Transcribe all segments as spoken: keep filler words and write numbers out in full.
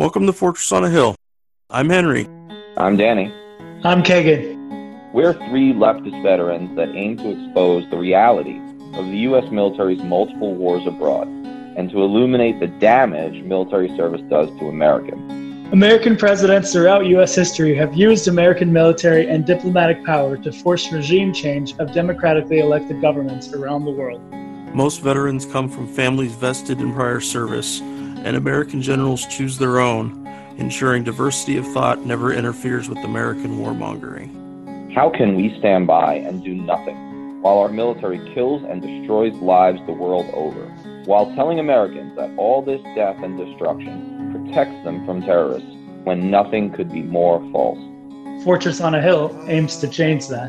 Welcome to Fortress on a Hill. I'm Henry. I'm Danny. I'm Kagan. We're three leftist veterans that aim to expose the reality of the U S military's multiple wars abroad and to illuminate the damage military service does to Americans. American presidents throughout U S history have used American military and diplomatic power to force regime change of democratically elected governments around the world. Most veterans come from families vested in prior service, and American generals choose their own, ensuring diversity of thought never interferes with American warmongering. How can we stand by and do nothing while our military kills and destroys lives the world over, while telling Americans that all this death and destruction protects them from terrorists, when nothing could be more false? Fortress on a Hill aims to change that.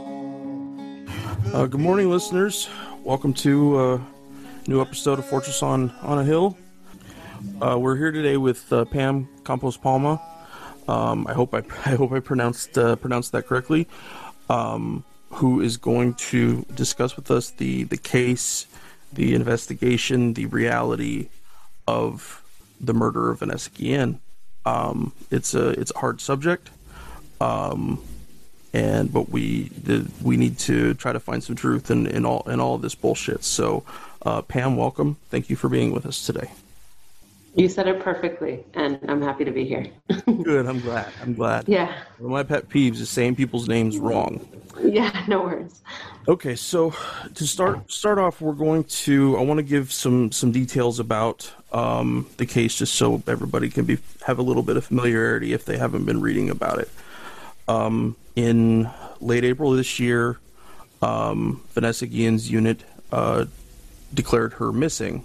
Uh, good morning, listeners. Welcome to a uh, new episode of Fortress on, on a Hill. Uh, we're here today with uh, Pam Campos Palma. Um, I hope I I hope I pronounced uh, pronounced that correctly. Um, who is going to discuss with us the the case, the investigation, the reality of the murder of Vanessa Guillen. Um, it's a it's a hard subject, um, and but we the, we need to try to find some truth in, in all in all of this bullshit. So, uh, Pam, welcome. Thank you for being with us today. You said it perfectly, and I'm happy to be here. Good. I'm glad. I'm glad. Yeah. One of my pet peeves is saying people's names wrong. Yeah. No worries. Okay, so to start start off, we're going to I want to give some some details about um, the case, just so everybody can be have a little bit of familiarity if they haven't been reading about it. Um, in late April of this year, um, Vanessa Guillen's unit uh, declared her missing,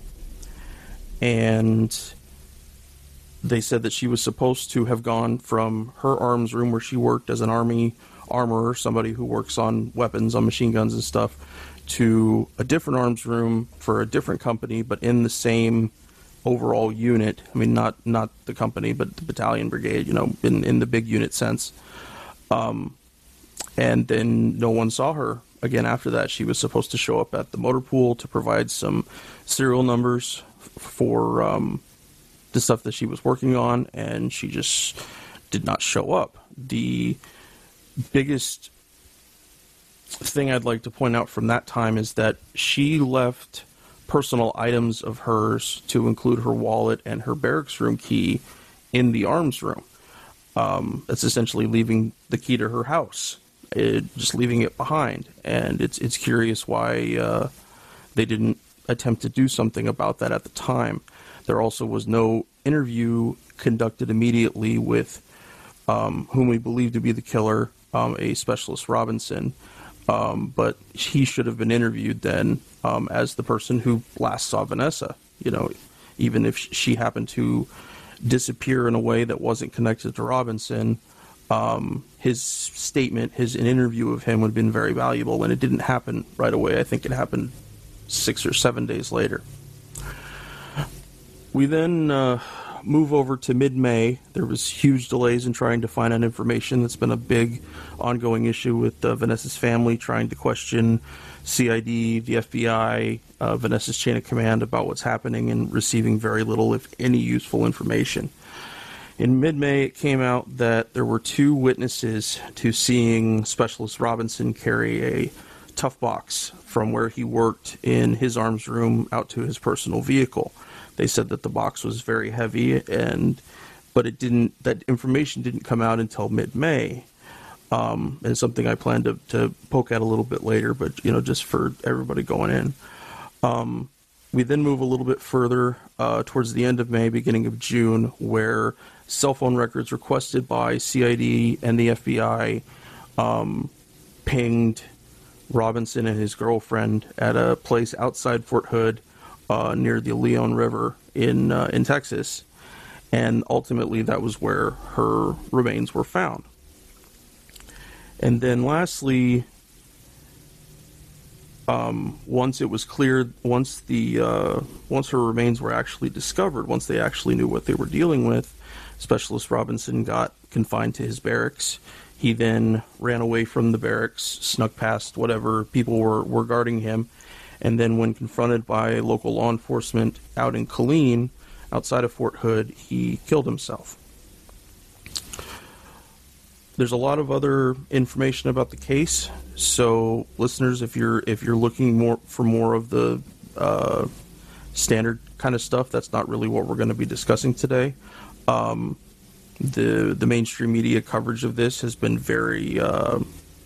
and they said that she was supposed to have gone from her arms room where she worked as an Army armorer, somebody who works on weapons, on machine guns and stuff, to a different arms room for a different company, but in the same overall unit. I mean, not not the company, but the battalion, brigade, you know, in, in the big unit sense. Um, and then no one saw her again after that. She was supposed to show up at the motor pool to provide some serial numbers for um, the stuff that she was working on, and she just did not show up. The biggest thing I'd like to point out from that time is that she left personal items of hers, to include her wallet and her barracks room key, in the arms room. Um, that's essentially leaving the key to her house, it, just leaving it behind. And it's it's curious why uh, they didn't attempt to do something about that at the time. There also was no interview conducted immediately with um, whom we believe to be the killer, um, a Specialist Robinson, um, but he should have been interviewed then um, as the person who last saw Vanessa. You know, even if she happened to disappear in a way that wasn't connected to Robinson, um, his statement, his an interview of him would have been very valuable, and it didn't happen right away. I think it happened six or seven days later. We then uh, move over to mid-May. There was huge delays in trying to find out information. That's been a big ongoing issue with uh, Vanessa's family, trying to question C I D, the F B I, uh, Vanessa's chain of command about what's happening, and receiving very little, if any, useful information. In mid-May, it came out that there were two witnesses to seeing Specialist Robinson carry a tough box from where he worked in his arms room out to his personal vehicle. They said that the box was very heavy, and but it didn't. That information didn't come out until mid-May, um, and it's something I plan to, to poke at a little bit later. But you know, just for everybody going in, um, we then move a little bit further uh, towards the end of May, beginning of June, where cell phone records requested by C I D and the F B I um, pinged Robinson and his girlfriend at a place outside Fort Hood, Uh, near the Leon River in uh, in Texas, and ultimately that was where her remains were found. And then lastly, um, once it was cleared, once the uh, once her remains were actually discovered, once they actually knew what they were dealing with, Specialist Robinson got confined to his barracks. He then ran away from the barracks, snuck past whatever people were, were guarding him, and then when confronted by local law enforcement out in Killeen, outside of Fort Hood, he killed himself. There's a lot of other information about the case, so listeners, if you're if you're looking more for more of the uh, standard kind of stuff, that's not really what we're going to be discussing today. Um, the the mainstream media coverage of this has been very uh,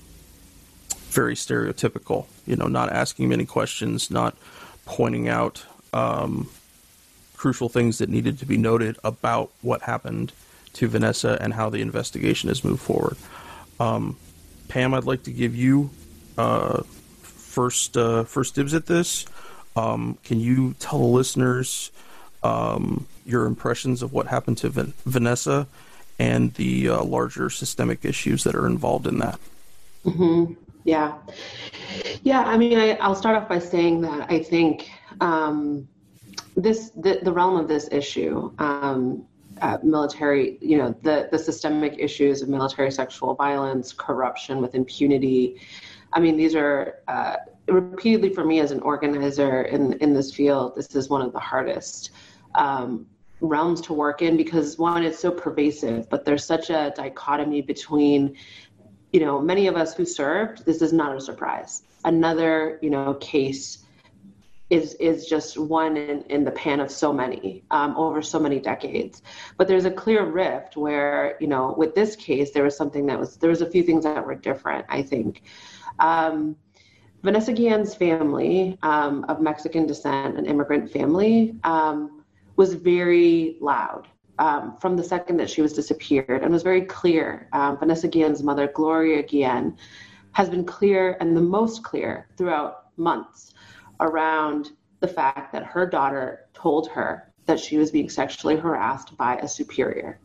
very stereotypical. You know, not asking many questions, not pointing out um, crucial things that needed to be noted about what happened to Vanessa and how the investigation has moved forward. Um, Pam, I'd like to give you uh, first uh, first dibs at this. Um, can you tell the listeners um, your impressions of what happened to Van- Vanessa and the uh, larger systemic issues that are involved in that? Mm-hmm. Yeah. Yeah, I mean, I, I'll start off by saying that I think um, this the, the realm of this issue, um, Uh, military, you know, the, the systemic issues of military sexual violence, corruption with impunity. I mean, these are uh, repeatedly for me as an organizer in, in this field, this is one of the hardest um, realms to work in because one, it's so pervasive, but there's such a dichotomy between, you know, many of us who served, this is not a surprise. Another, you know, case is is just one in, in the pan of so many um, over so many decades. But there's a clear rift where, you know, with this case, there was something that was, there was a few things that were different, I think. Um, Vanessa Guillen's family um, of Mexican descent, an immigrant family, um, was very loud um, from the second that she was disappeared and was very clear. Um, Vanessa Guillen's mother, Gloria Guillen, has been clear and the most clear throughout months around the fact that her daughter told her that she was being sexually harassed by a superior.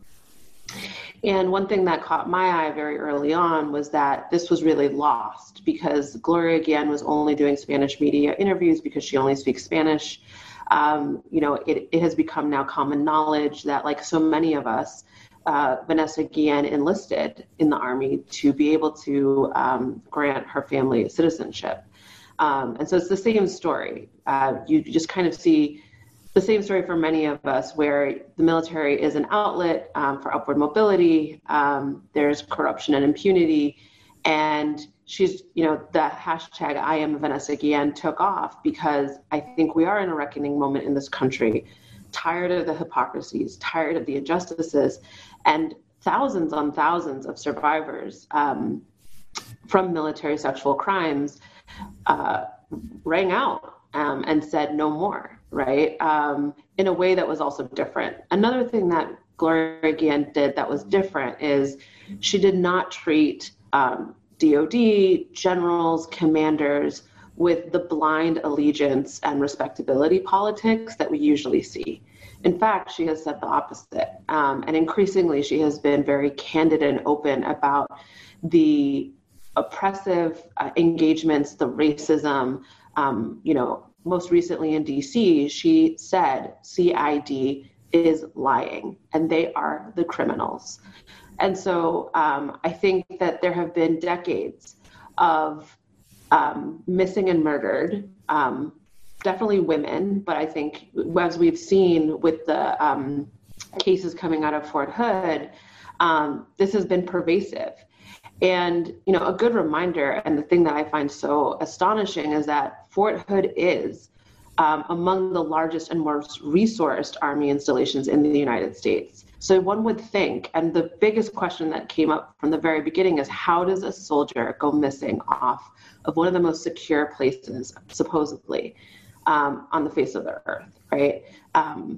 And one thing that caught my eye very early on was that this was really lost because Gloria Guillen was only doing Spanish media interviews because she only speaks Spanish. Um, you know, it, it has become now common knowledge that, like so many of us, uh, Vanessa Guillen enlisted in the Army to be able to um, grant her family citizenship. Um, and so it's the same story. Uh, you just kind of see the same story for many of us where the military is an outlet um, for upward mobility. Um, there's corruption and impunity. And she's, you know, the hashtag I am Vanessa Guillen took off because I think we are in a reckoning moment in this country, tired of the hypocrisies, tired of the injustices, and thousands on thousands of survivors um, from military sexual crimes Uh, rang out um, and said no more, right? Um, in a way that was also different. Another thing that Gloria Guillen did that was different is she did not treat um, D O D, generals, commanders with the blind allegiance and respectability politics that we usually see. In fact, she has said the opposite. Um, and increasingly, she has been very candid and open about the oppressive uh, engagements, the racism. Um, you know, most recently in D C, she said C I D is lying and they are the criminals. And so um, I think that there have been decades of um, missing and murdered, um, definitely women, but I think as we've seen with the um, cases coming out of Fort Hood, um, this has been pervasive. And, you know, a good reminder, and the thing that I find so astonishing is that Fort Hood is um, among the largest and most resourced Army installations in the United States. So one would think, and the biggest question that came up from the very beginning is, how does a soldier go missing off of one of the most secure places, supposedly, um, on the face of the earth, right? Um,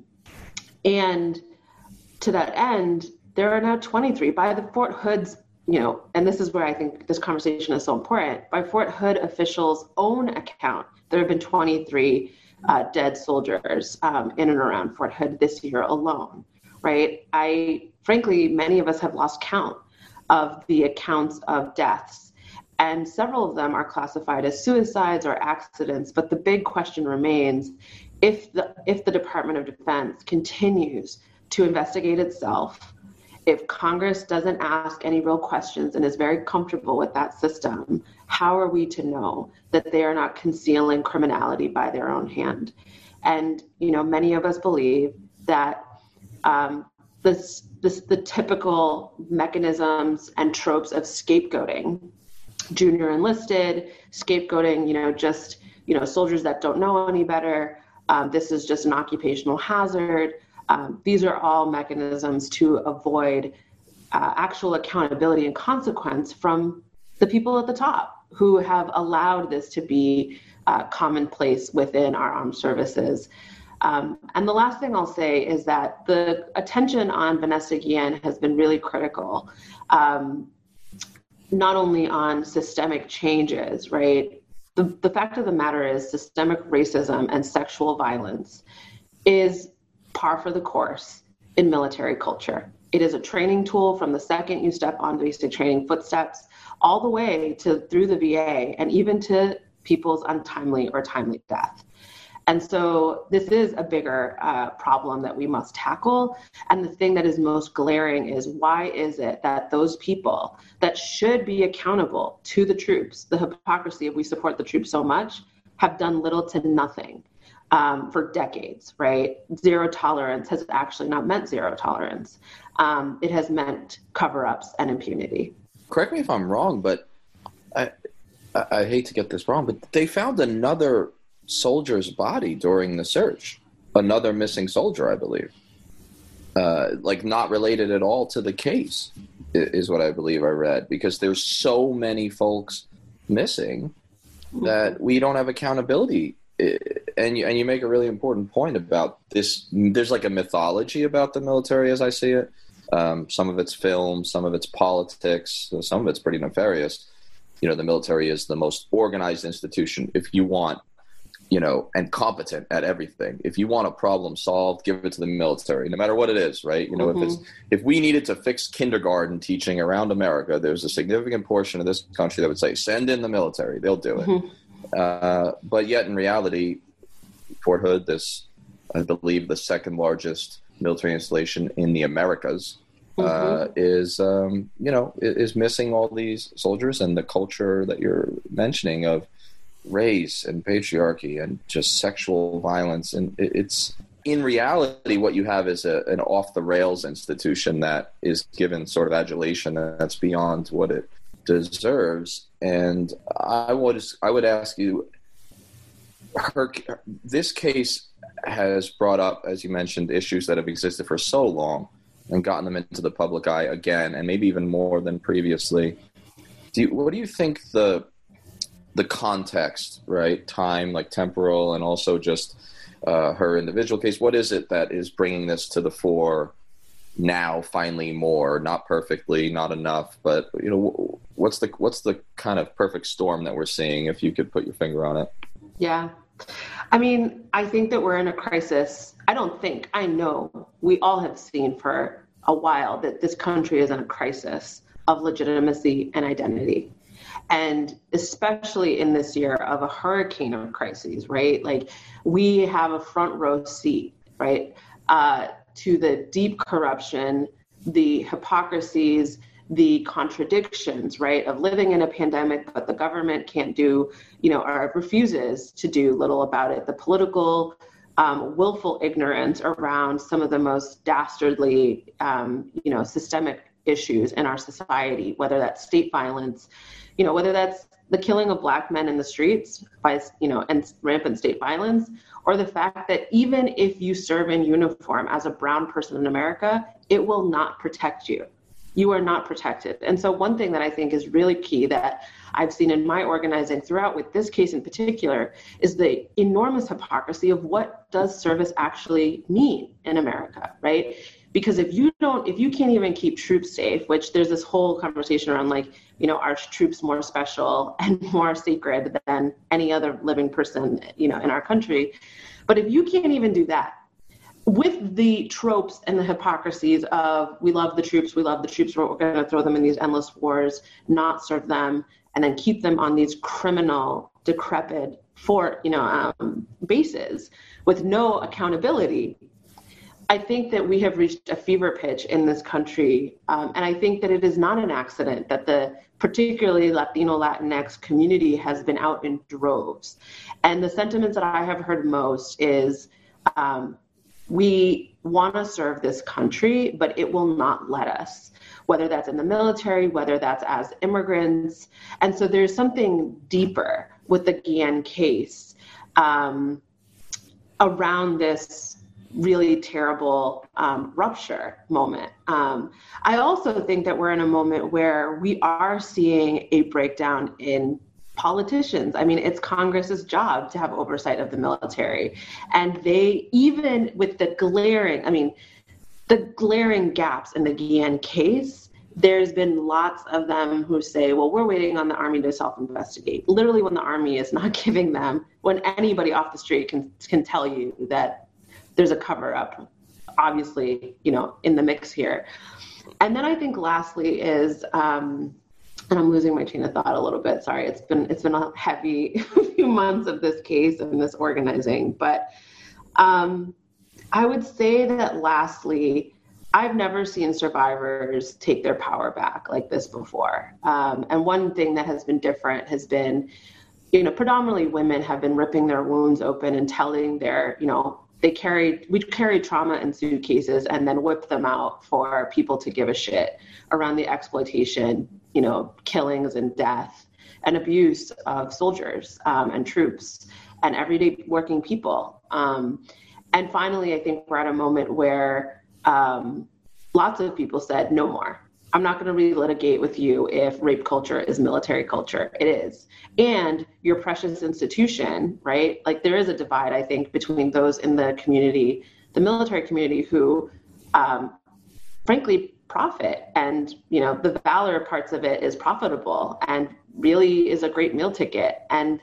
and to that end, there are now twenty-three by the Fort Hood's, you know, and this is where I think this conversation is so important. By Fort Hood officials' own account, there have been twenty-three uh, dead soldiers um, in and around Fort Hood this year alone, right? I, frankly, many of us have lost count of the accounts of deaths, and several of them are classified as suicides or accidents. But the big question remains, if the if the Department of Defense continues to investigate itself, if Congress doesn't ask any real questions and is very comfortable with that system, how are we to know that they are not concealing criminality by their own hand? And, you know, many of us believe that um, this, this, the typical mechanisms and tropes of scapegoating, junior enlisted, scapegoating, you know, just, you know, soldiers that don't know any better. Um, this is just an occupational hazard. Um, these are all mechanisms to avoid uh, actual accountability and consequence from the people at the top who have allowed this to be uh, commonplace within our armed services. Um, and the last thing I'll say is that the attention on Vanessa Guillen has been really critical, um, not only on systemic changes, right? The, the fact of the matter is systemic racism and sexual violence is par for the course in military culture. It is a training tool from the second you step on basic training footsteps all the way to through the V A and even to people's untimely or timely death. And so this is a bigger uh, problem that we must tackle. And the thing that is most glaring is why is it that those people that should be accountable to the troops, the hypocrisy of we support the troops so much, have done little to nothing um, for decades, right? Zero tolerance has actually not meant zero tolerance. Um, it has meant cover-ups and impunity. Correct me if I'm wrong, but I, I, I hate to get this wrong, but they found another soldier's body during the search, another missing soldier, I believe, uh, like not related at all to the case, is what I believe I read, because there's so many folks missing that we don't have accountability. And you, and you make a really important point about this. There's like a mythology about the military as I see it. Um, some of it's film, some of it's politics, some of it's pretty nefarious. You know, the military is the most organized institution if you want, you know, and competent at everything. If you want a problem solved, give it to the military, no matter what it is, right? You know, mm-hmm. if it's if we needed to fix kindergarten teaching around America, there's a significant portion of this country that would say, send in the military, they'll do it. Mm-hmm. Uh, but yet in reality, Fort Hood, this, I believe, the second largest military installation in the Americas, mm-hmm. uh, is, um, you know, is missing all these soldiers, and the culture that you're mentioning of race and patriarchy and just sexual violence. And it's, in reality, what you have is a, an off-the-rails institution that is given sort of adulation that's beyond what it deserves. And I would, I would ask you, her, this case has brought up, as you mentioned, issues that have existed for so long and gotten them into the public eye again, and maybe even more than previously. Do you, what do you think the the context, right, time, like temporal, and also just uh, her individual case, what is it that is bringing this to the fore now, finally more, not perfectly, not enough, but, you know, what's the what's the kind of perfect storm that we're seeing, if you could put your finger on it? Yeah. I mean, I think that we're in a crisis. I don't think, I know we all have seen for a while that this country is in a crisis of legitimacy and identity. And especially in this year of a hurricane of crises, right? Like, we have a front row seat, right, uh, to the deep corruption, the hypocrisies, the contradictions, right, of living in a pandemic, but the government can't do, you know, or refuses to do little about it. The political, um, willful ignorance around some of the most dastardly, um, you know, systemic issues in our society, whether that's state violence, you know, whether that's the killing of Black men in the streets by, you know, and rampant state violence, or the fact that even if you serve in uniform as a brown person in America, it will not protect you. You are not protected. And so one thing that I think is really key that I've seen in my organizing throughout with this case in particular is the enormous hypocrisy of what does service actually mean in America, right? Because if you don't, if you can't even keep troops safe, which there's this whole conversation around, like, you know, are troops more special and more sacred than any other living person, you know, in our country. But if you can't even do that, with the tropes and the hypocrisies of we love the troops, we love the troops, but we're going to throw them in these endless wars, not serve them, and then keep them on these criminal, decrepit fort, you know, um, bases with no accountability. I think that we have reached a fever pitch in this country, um, and I think that it is not an accident that the particularly Latino Latinx community has been out in droves. And the sentiments that I have heard most is, um, we want to serve this country, but it will not let us, whether that's in the military, whether that's as immigrants. And so there's something deeper with the Guillen case um, around this really terrible um, rupture moment. Um, I also think that we're in a moment where we are seeing a breakdown in politicians. I mean, it's Congress's job to have oversight of the military. And they, even with the glaring, I mean, the glaring gaps in the Guillen case, there's been lots of them who say, well, we're waiting on the Army to self-investigate. Literally when the Army is not giving them, when anybody off the street can can tell you that there's a cover-up, obviously, you know, in the mix here. And then I think lastly is, um, and I'm losing my train of thought a little bit. Sorry, it's been it's been a heavy few months of this case and this organizing. But um, I would say that lastly, I've never seen survivors take their power back like this before. Um, and one thing that has been different has been, you know, predominantly women have been ripping their wounds open and telling their, you know, they carried, we carried trauma in suitcases and then whipped them out for people to give a shit around the exploitation, you know, killings and death and abuse of soldiers um, and troops and everyday working people. Um, and finally, I think we're at a moment where um, lots of people said, no more. I'm not going to relitigate with you if rape culture is military culture. It is. And your precious institution, right? Like there is a divide, I think, between those in the community, the military community who, um, frankly, profit. And, you know, the valor parts of it is profitable and really is a great meal ticket. And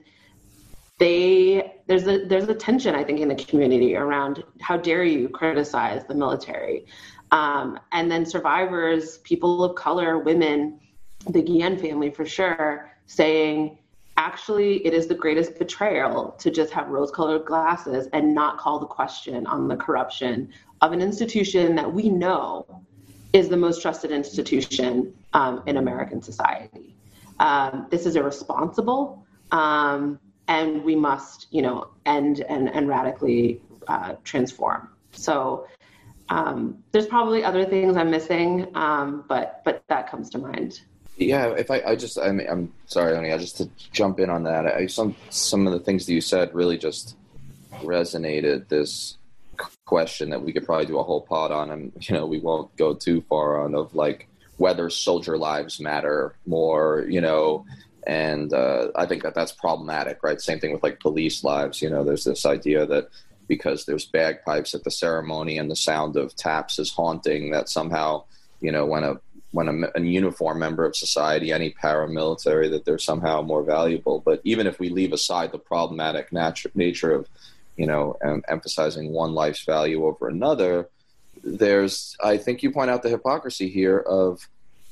they, there's a, there's a tension, I think, in the community around how dare you criticize the military. Um, and then survivors, people of color, women, the Guillen family for sure, saying, actually, it is the greatest betrayal to just have rose-colored glasses and not call the question on the corruption of an institution that we know is the most trusted institution um, in American society. Um, this is irresponsible, um, and we must, you know, end and, and radically uh, transform. So um, there's probably other things I'm missing, um, but but that comes to mind. Yeah, if I, I just, I mean, I'm sorry, Oni, I just to jump in on that. I, some some of the things that you said really just resonated. This question that we could probably do a whole pod on, and you know, we won't go too far on, of like whether soldier lives matter more, you know, and uh, I think that that's problematic, right? Same thing with like police lives. You know, there's this idea that because there's bagpipes at the ceremony and the sound of taps is haunting, that somehow, you know, when a when a, a uniformed member of society, any paramilitary, that they're somehow more valuable. But even if we leave aside the problematic natu- nature of, you know, um, emphasizing one life's value over another, there's, I think you point out the hypocrisy here of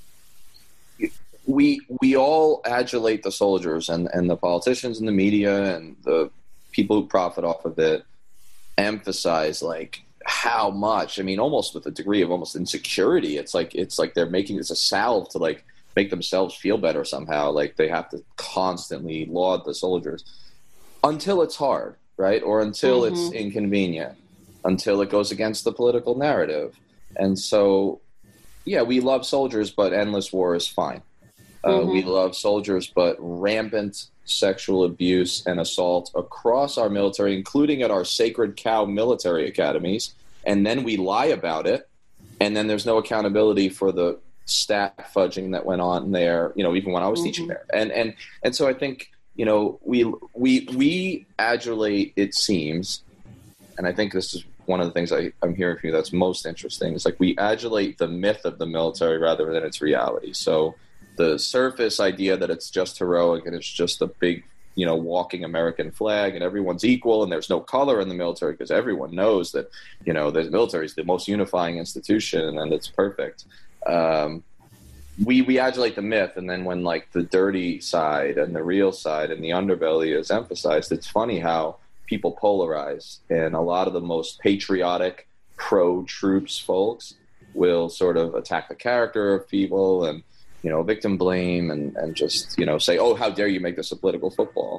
we we all adulate the soldiers, and, and the politicians and the media and the people who profit off of it emphasize like how much, I mean, almost with a degree of almost insecurity. It's like, it's like they're making this a salve to like make themselves feel better somehow. Like they have to constantly laud the soldiers until it's hard, right? Or until mm-hmm. it's inconvenient, until it goes against the political narrative. And so, yeah, we love soldiers, but endless war is fine. Uh, mm-hmm. We love soldiers, but rampant sexual abuse and assault across our military, including at our sacred cow military academies, and then we lie about it, and then there's no accountability for the stat fudging that went on there, you know, even when I was mm-hmm. teaching there. And and and so I think, you know, we we we adulate, it seems, and I think this is one of the things I, I'm hearing from you that's most interesting, is like we adulate the myth of the military rather than its reality. So the surface idea that it's just heroic and it's just a big, you know, walking American flag and everyone's equal and there's no color in the military because everyone knows that, you know, the military is the most unifying institution and it's perfect. Um, we, we adulate the myth, and then when like the dirty side and the real side and the underbelly is emphasized, it's funny how people polarize, and a lot of the most patriotic pro-troops folks will sort of attack the character of people and, you know, victim blame and, and just, you know, say, oh, how dare you make this a political football.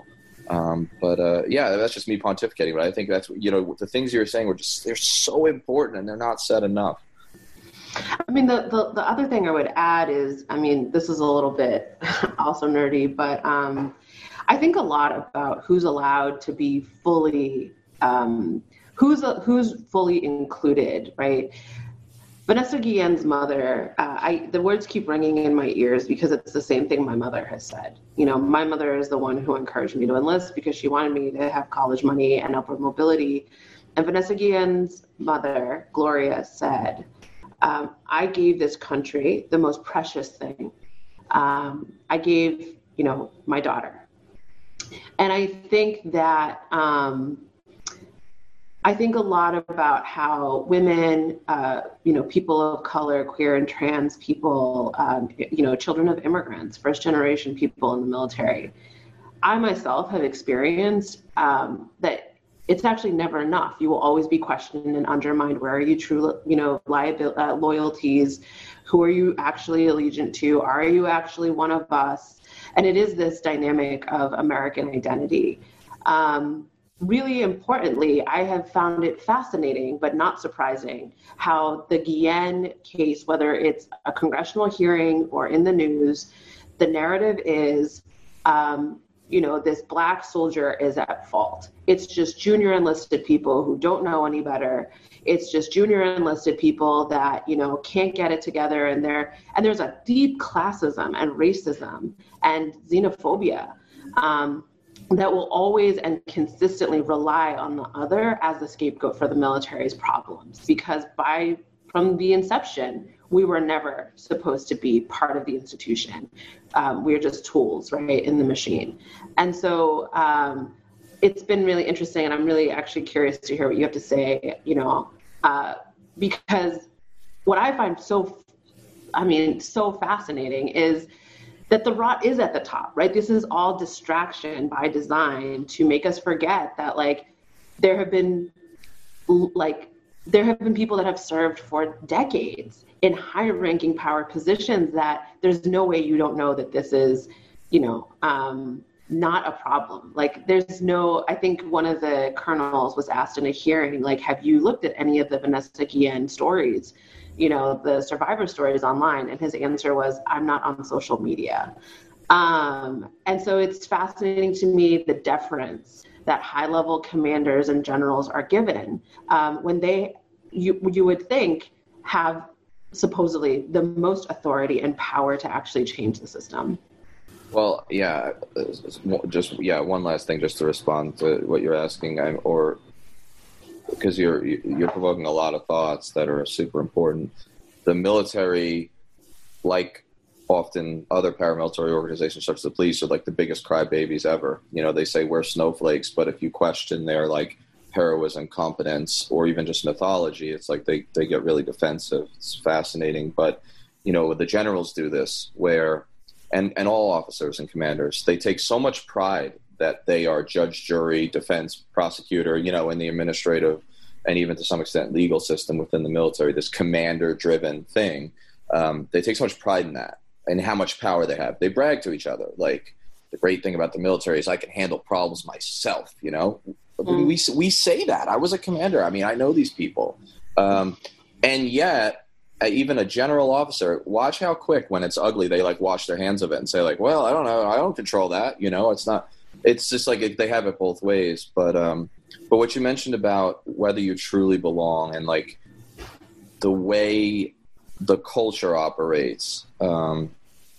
Um, but uh, yeah, that's just me pontificating. But I think that's, you know, the things you're saying were just, they're so important and they're not said enough. I mean, the, the, the other thing I would add is, I mean, this is a little bit also nerdy, but um, I think a lot about who's allowed to be fully, um, who's a, who's fully included, right? Vanessa Guillen's mother, uh, I, the words keep ringing in my ears because it's the same thing my mother has said. You know, my mother is the one who encouraged me to enlist because she wanted me to have college money and upward mobility. And Vanessa Guillen's mother, Gloria, said, um, I gave this country the most precious thing. Um, I gave, you know, my daughter. And I think that, um, I think a lot about how women, uh, you know, people of color, queer and trans people, um, you know, children of immigrants, first generation people in the military. I myself have experienced um, that it's actually never enough. You will always be questioned and undermined. Where are you true, you know, liabil- uh, loyalties? Who are you actually allegiant to? Are you actually one of us? And it is this dynamic of American identity. Um, Really importantly, I have found it fascinating, but not surprising, how the Guillen case, whether it's a congressional hearing or in the news, the narrative is, um, you know, this Black soldier is at fault. It's just junior enlisted people who don't know any better. It's just junior enlisted people that, you know, can't get it together. And, they're, and there's a deep classism and racism and xenophobia. Um, that will always and consistently rely on the other as the scapegoat for the military's problems. Because by from the inception, we were never supposed to be part of the institution. Um, we are just tools, right, in the machine. And so um, it's been really interesting, and I'm really actually curious to hear what you have to say, you know, uh, because what I find so, I mean, so fascinating is that the rot is at the top, right? This is all distraction by design to make us forget that, like, there have been, like, there have been people that have served for decades in high-ranking power positions that there's no way you don't know that this is, you know, um, not a problem. Like, there's no, I think one of the colonels was asked in a hearing, like, have you looked at any of the Vanessa Guillen stories? You know, the survivor stories online, and his answer was, I'm not on social media. Um, and so it's fascinating to me, the deference that high-level commanders and generals are given um, when they, you, you would think, have supposedly the most authority and power to actually change the system. Well, yeah, just, yeah, one last thing just to respond to what you're asking, or because you're you're provoking a lot of thoughts that are super important. The military, like often other paramilitary organizations such as the police, are like the biggest crybabies ever. You know, they say we're snowflakes, but if you question their like heroism, competence, or even just mythology, it's like they, they get really defensive. It's fascinating. But, you know, the generals do this where, and, and all officers and commanders, they take so much pride that they are judge, jury, defense, prosecutor, you know, in the administrative and even to some extent legal system within the military, this commander-driven thing. Um, they take so much pride in that and how much power they have. They brag to each other. Like, the great thing about the military is I can handle problems myself, you know? Mm. We, we say that. I was a commander. I mean, I know these people. Um, and yet, even a general officer, watch how quick when it's ugly, they, like, wash their hands of it and say, like, well, I don't know. I don't control that. You know, it's not... It's just like they have it both ways. But um, but what you mentioned about whether you truly belong and like the way the culture operates, um,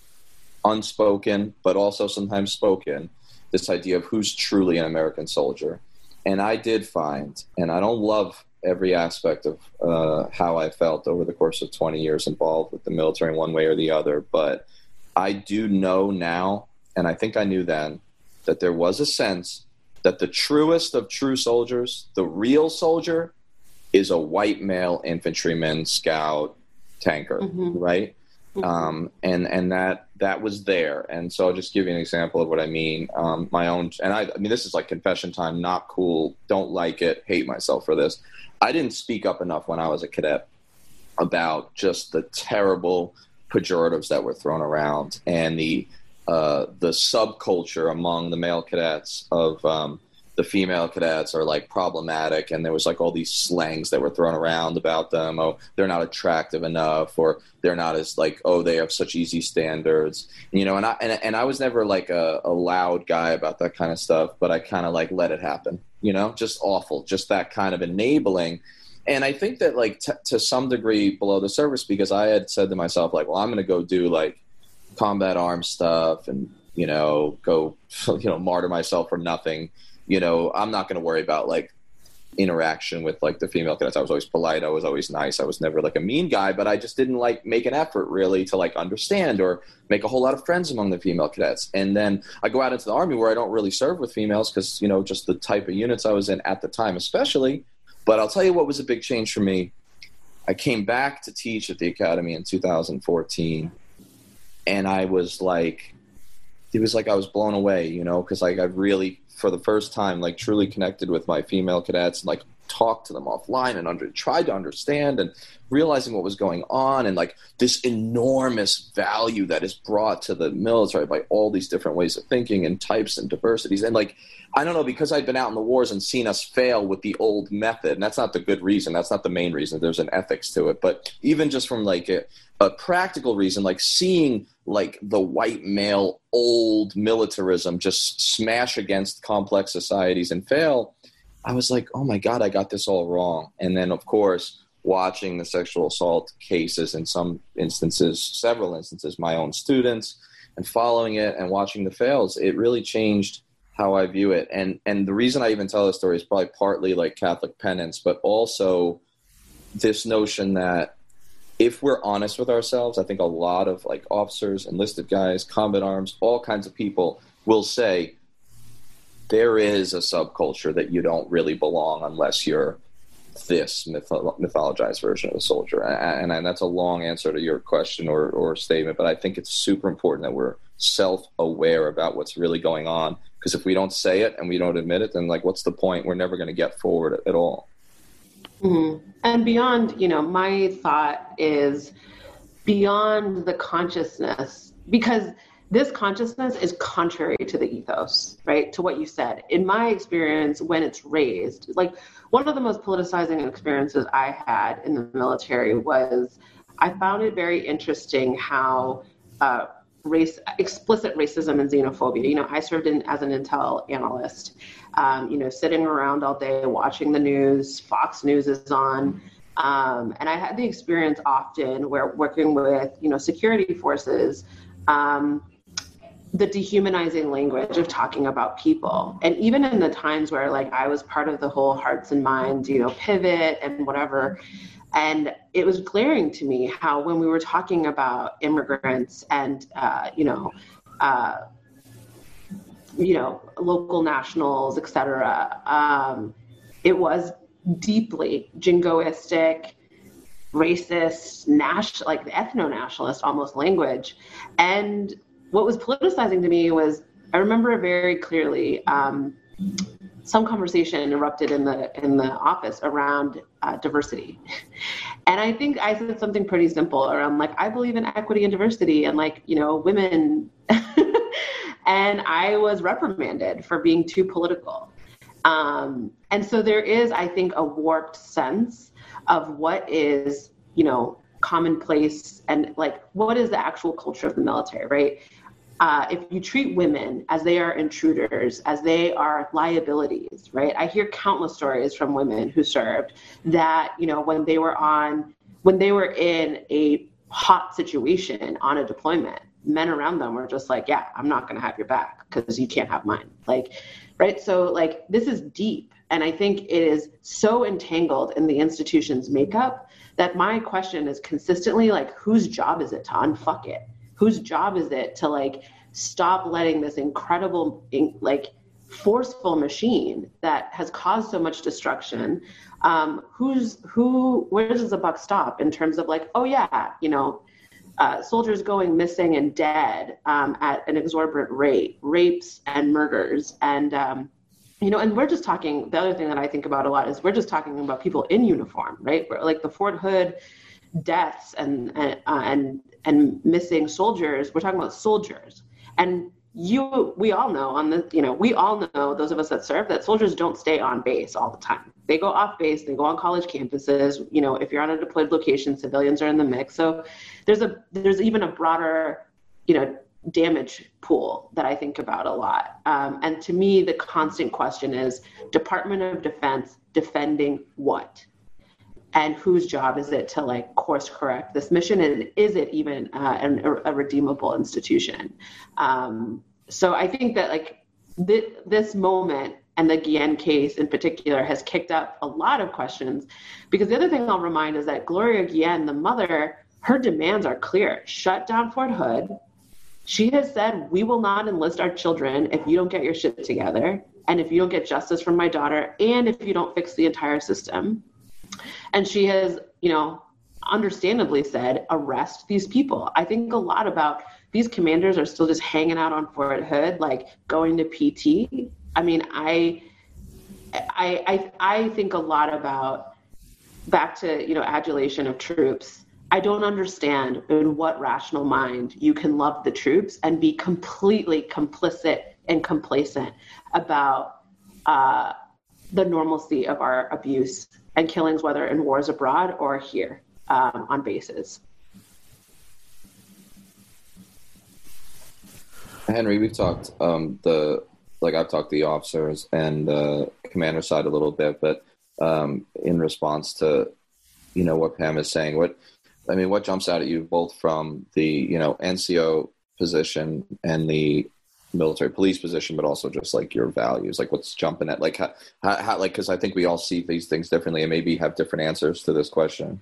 unspoken, but also sometimes spoken, this idea of who's truly an American soldier. And I did find, and I don't love every aspect of uh, how I felt over the course of twenty years involved with the military in one way or the other, but I do know now, and I think I knew then, that there was a sense that the truest of true soldiers, the real soldier, is a white male infantryman, scout, tanker, mm-hmm. right? Mm-hmm. Um, and and that that was there. And so I'll just give you an example of what I mean. Um, my own, and I, I mean, this is like confession time, not cool, don't like it, hate myself for this. I didn't speak up enough when I was a cadet about just the terrible pejoratives that were thrown around and the uh, the subculture among the male cadets of um, the female cadets are like problematic, and there was like all these slangs that were thrown around about them. Oh, they're not attractive enough, or they're not as like, oh, they have such easy standards, you know. And I and, and I was never like a, a loud guy about that kind of stuff, but I kind of like let it happen, you know, just awful, just that kind of enabling. And I think that like t- to some degree below the surface, because I had said to myself like, well, I'm going to go do like combat arms stuff and, you know, go, you know, martyr myself for nothing. You know, I'm not going to worry about like interaction with like the female cadets. I was always polite. I was always nice. I was never like a mean guy, but I just didn't like make an effort really to like understand or make a whole lot of friends among the female cadets. And then I go out into the Army where I don't really serve with females because, you know, just the type of units I was in at the time, especially. But I'll tell you what was a big change for me. I came back to teach at the academy in two thousand fourteen, and I was like, it was like I was blown away, you know, because like I really, for the first time, like truly connected with my female cadets and like talked to them offline and under, tried to understand and realizing what was going on and like this enormous value that is brought to the military by all these different ways of thinking and types and diversities. And like, I don't know, because I'd been out in the wars and seen us fail with the old method, and that's not the good reason. That's not the main reason. There's an ethics to it. But even just from like a, a practical reason, like seeing like the white male old militarism just smash against complex societies and fail, I was like, oh my God, I got this all wrong. And then of course, watching the sexual assault cases in some instances, several instances, my own students, and following it and watching the fails, it really changed how I view it. And and the reason I even tell this story is probably partly like Catholic penance, but also this notion that if we're honest with ourselves, I think a lot of like officers, enlisted guys, combat arms, all kinds of people will say there is a subculture that you don't really belong unless you're this mytho- mythologized version of a soldier. And, and that's a long answer to your question or, or statement, but I think it's super important that we're self-aware about what's really going on. Because if we don't say it and we don't admit it, then like, what's the point? We're never going to get forward at, at all. Mm-hmm. And beyond, you know, my thought is beyond the consciousness, because this consciousness is contrary to the ethos, right? To what you said. In my experience, when it's raised, like one of the most politicizing experiences I had in the military was I found it very interesting how uh, race, explicit racism and xenophobia, you know, I served in as an intel analyst, um, you know, sitting around all day watching the news, Fox News is on. Um, and I had the experience often where working with, you know, security forces, um, the dehumanizing language of talking about people. And even in the times where like I was part of the whole hearts and minds, you know, pivot and whatever. And it was glaring to me how when we were talking about immigrants and, uh, you know, uh, you know, local nationals, et cetera, um, it was deeply jingoistic, racist, national, like ethno-nationalist almost language. And what was politicizing to me was, I remember very clearly, um, some conversation erupted in the in the office around uh, diversity. And I think I said something pretty simple around like, I believe in equity and diversity and like, you know, women. And I was reprimanded for being too political. Um, and so there is, I think, a warped sense of what is, you know, commonplace and like, what is the actual culture of the military, right? Uh, if you treat women as they are intruders, as they are liabilities, right? I hear countless stories from women who served that, you know, when they were on, when they were in a hot situation on a deployment, men around them were just like, yeah, I'm not going to have your back because you can't have mine. Like, right. So like, this is deep. And I think it is so entangled in the institution's makeup that my question is consistently like, whose job is it to unfuck it? Whose job is it to like stop letting this incredible, like forceful machine that has caused so much destruction? Um, who's who? Where does the buck stop in terms of like, oh yeah, you know, uh, soldiers going missing and dead um, at an exorbitant rate, rapes and murders, and um, you know, and we're just talking. The other thing that I think about a lot is we're just talking about people in uniform, right? We're, like the Fort Hood deaths and and uh, and and missing soldiers, we're talking about soldiers. And you, we all know on the, you know, we all know, those of us that serve, that soldiers don't stay on base all the time. They go off base, they go on college campuses. You know, if you're on a deployed location, civilians are in the mix. So there's a, there's even a broader, you know, damage pool that I think about a lot. Um, and to me, the constant question is Department of Defense defending what? And whose job is it to like course correct this mission? And is it even uh, an, a redeemable institution? Um, so I think that like th- this moment and the Guillen case in particular has kicked up a lot of questions, because the other thing I'll remind is that Gloria Guillen, the mother, her demands are clear. Shut down Fort Hood. She has said, we will not enlist our children if you don't get your shit together, and if you don't get justice for my daughter, and if you don't fix the entire system. And she has, you know, understandably said, arrest these people. I think a lot about these commanders are still just hanging out on Fort Hood, like going to P T. I mean, I, I, I, I think a lot about, back to, you know, adulation of troops. I don't understand in what rational mind you can love the troops and be completely complicit and complacent about uh, the normalcy of our abuse and killings, whether in wars abroad or here um, on bases. Henry, we've talked um, the like I've talked to the officers and uh, commander side a little bit, but um, in response to you know what Pam is saying, what I mean, what jumps out at you both from the, you know, N C O position and the military police position, but also just like your values, like what's jumping at, like, how, how like, because I think we all see these things differently and maybe have different answers to this question.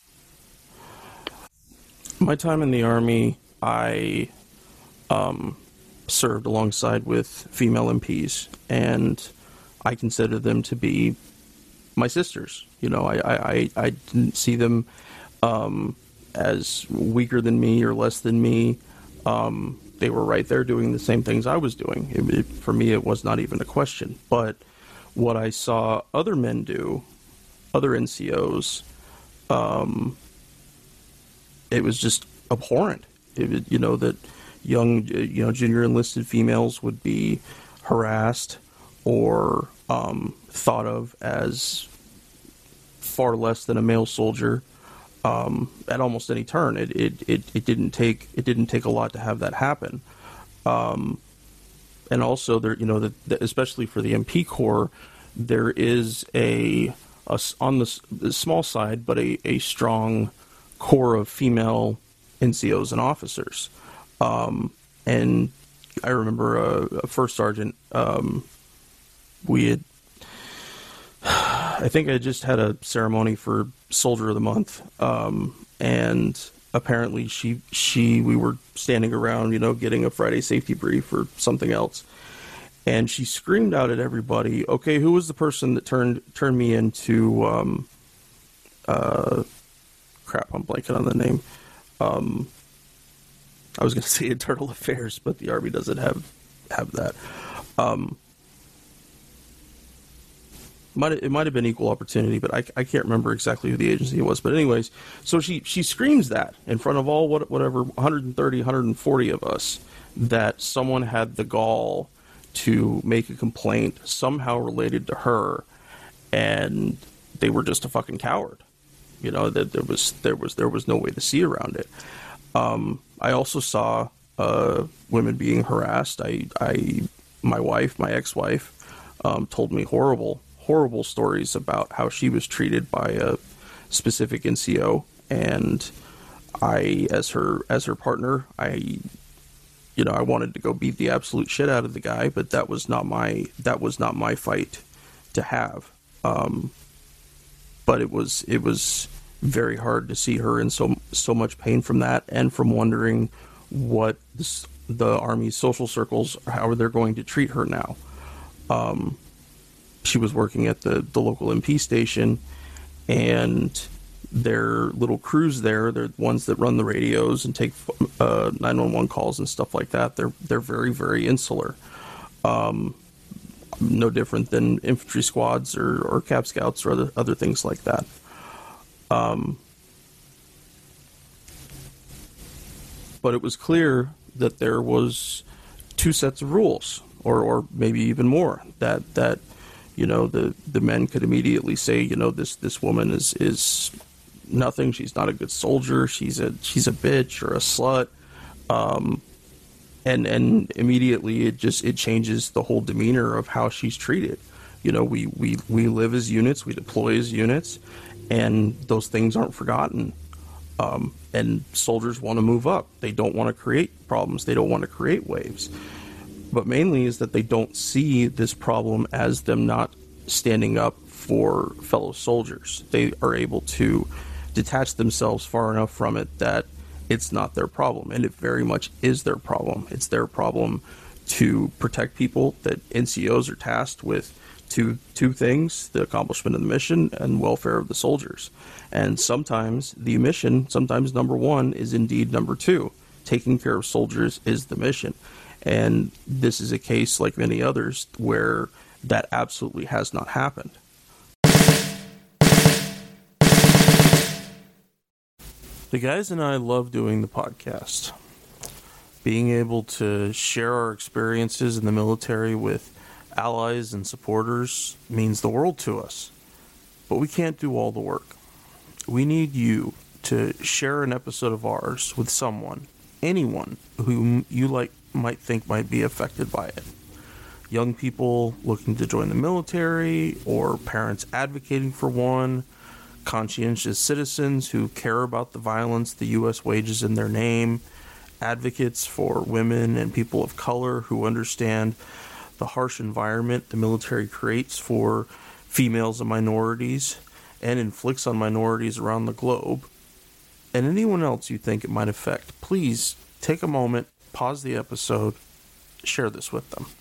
My time in the Army, I um, served alongside with female M Ps, and I consider them to be my sisters. You know, I, I, I didn't see them Um, as weaker than me or less than me. Um, they were right there doing the same things I was doing. It, it, for me, it was not even a question. But what I saw other men do, other N C Os, um, it was just abhorrent. It, you know, that young, you know, junior enlisted females would be harassed or um, thought of as far less than a male soldier. Um, at almost any turn. It, it, it, it didn't take it didn't take a lot to have that happen. Um, and also there, you know, that especially for the M P Corps, there is a, a on the, the small side, but a, a strong core of female N C Os and officers. Um, and I remember a, a first sergeant, um, we had, I think I just had a ceremony for Soldier of the Month, um, and apparently she, she, we were standing around, you know, getting a Friday safety brief or something else, and she screamed out at everybody, okay, who was the person that turned, turned me into, um, uh, crap, I'm blanking on the name, um, I was going to say Internal Affairs, but the Army doesn't have, have that, um, Might it might have been Equal Opportunity, but I, I can't remember exactly who the agency was. But anyways, so she, she screams that in front of all what whatever one hundred thirty, one hundred forty of us, that someone had the gall to make a complaint somehow related to her, and they were just a fucking coward. You know, that there was there was there was no way to see around it. Um, I also saw uh, women being harassed. I I my wife, my ex-wife, um, told me horrible. horrible stories about how she was treated by a specific N C O, and I, as her as her partner, I, you know, I wanted to go beat the absolute shit out of the guy, but that was not my that was not my fight to have. Um, but it was it was very hard to see her in so so much pain from that, and from wondering what this, the Army's social circles, how they're going to treat her now. Um, She was working at the, the local M P station, and their little crews there, they're the ones that run the radios and take uh, nine one one calls and stuff like that. They're they're very, very insular. Um, no different than infantry squads or, or Cab Scouts or other, other things like that. Um, but it was clear that there was two sets of rules, or, or maybe even more, that, that, you know, the, the men could immediately say, you know, this, this woman is, is nothing. She's not a good soldier. She's a, she's a bitch or a slut. Um, and, and immediately it just, it changes the whole demeanor of how she's treated. You know, we, we, we live as units, we deploy as units, and those things aren't forgotten. Um, and soldiers want to move up. They don't want to create problems. They don't want to create waves. But mainly is that they don't see this problem as them not standing up for fellow soldiers. They are able to detach themselves far enough from it that it's not their problem. And it very much is their problem. It's their problem to protect people, that N C Os are tasked with two two things: the accomplishment of the mission and welfare of the soldiers. And sometimes the mission, sometimes number one, is indeed number two. Taking care of soldiers is the mission. And this is a case, like many others, where that absolutely has not happened. The guys and I love doing the podcast. Being able to share our experiences in the military with allies and supporters means the world to us. But we can't do all the work. We need you to share an episode of ours with someone, anyone whom you like might think might be affected by it. Young people looking to join the military, or parents advocating for one, conscientious citizens who care about the violence the U S wages in their name, advocates for women and people of color who understand the harsh environment the military creates for females and minorities and inflicts on minorities around the globe, and anyone else you think it might affect. Please take a moment, pause the episode, share this with them.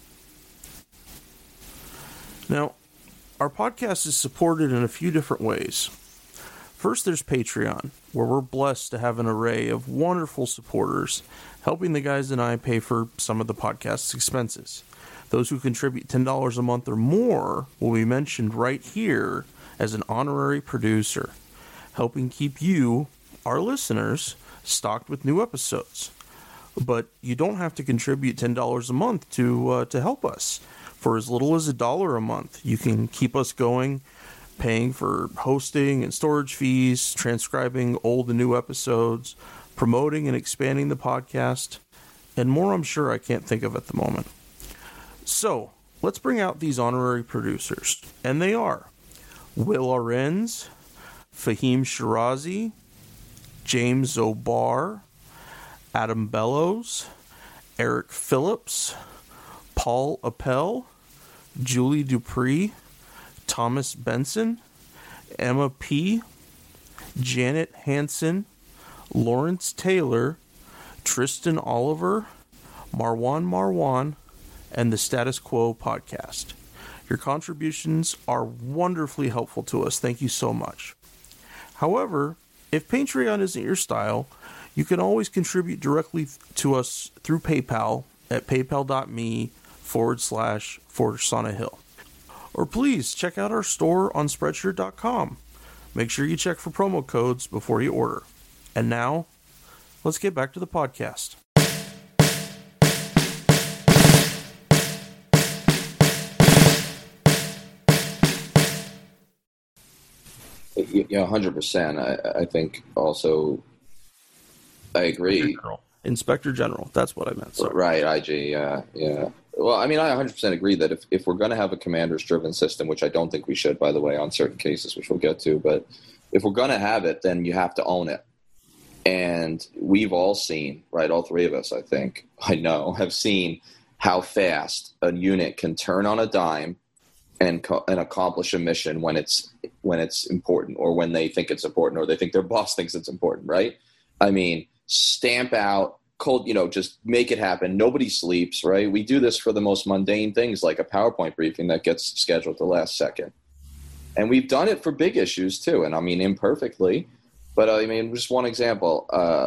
Now, our podcast is supported in a few different ways. First, there's Patreon, where we're blessed to have an array of wonderful supporters helping the guys and I pay for some of the podcast's expenses. Those who contribute ten dollars a month or more will be mentioned right here as an honorary producer, helping keep you, our listeners, stocked with new episodes. But you don't have to contribute ten dollars a month to uh, to help us. For as little as a dollar a month, you can keep us going, paying for hosting and storage fees, transcribing old and new episodes, promoting and expanding the podcast, and more I'm sure I can't think of at the moment. So, let's bring out these honorary producers. And they are Will Arens, Fahim Shirazi, James O'Barr, Adam Bellows, Eric Phillips, Paul Appel, Julie Dupree, Thomas Benson, Emma P., Janet Hansen, Lawrence Taylor, Tristan Oliver, Marwan Marwan, and the Status Quo Podcast. Your contributions are wonderfully helpful to us. Thank you so much. However, if Patreon isn't your style, you can always contribute directly to us through PayPal at paypal.me forward slash Forge Sauna Hill. Or please check out our store on Spreadshirt dot com. Make sure you check for promo codes before you order. And now, let's get back to the podcast. Yeah, one hundred percent. I, I think also, I agree. Inspector General, that's what I meant. Sorry. Right, I G, yeah, yeah. Well, I mean, I one hundred percent agree that if, if we're going to have a commanders-driven system, which I don't think we should, by the way, on certain cases, which we'll get to, but if we're going to have it, then you have to own it. And we've all seen, right, all three of us, I think, I know, have seen how fast a unit can turn on a dime and co- and accomplish a mission when it's when it's important, or when they think it's important, or they think their boss thinks it's important, right? I mean, stamp out, cold, you know, just make it happen. Nobody sleeps, right? We do this for the most mundane things, like a PowerPoint briefing that gets scheduled at the last second. And we've done it for big issues too, and I mean imperfectly. But I mean, just one example. Uh,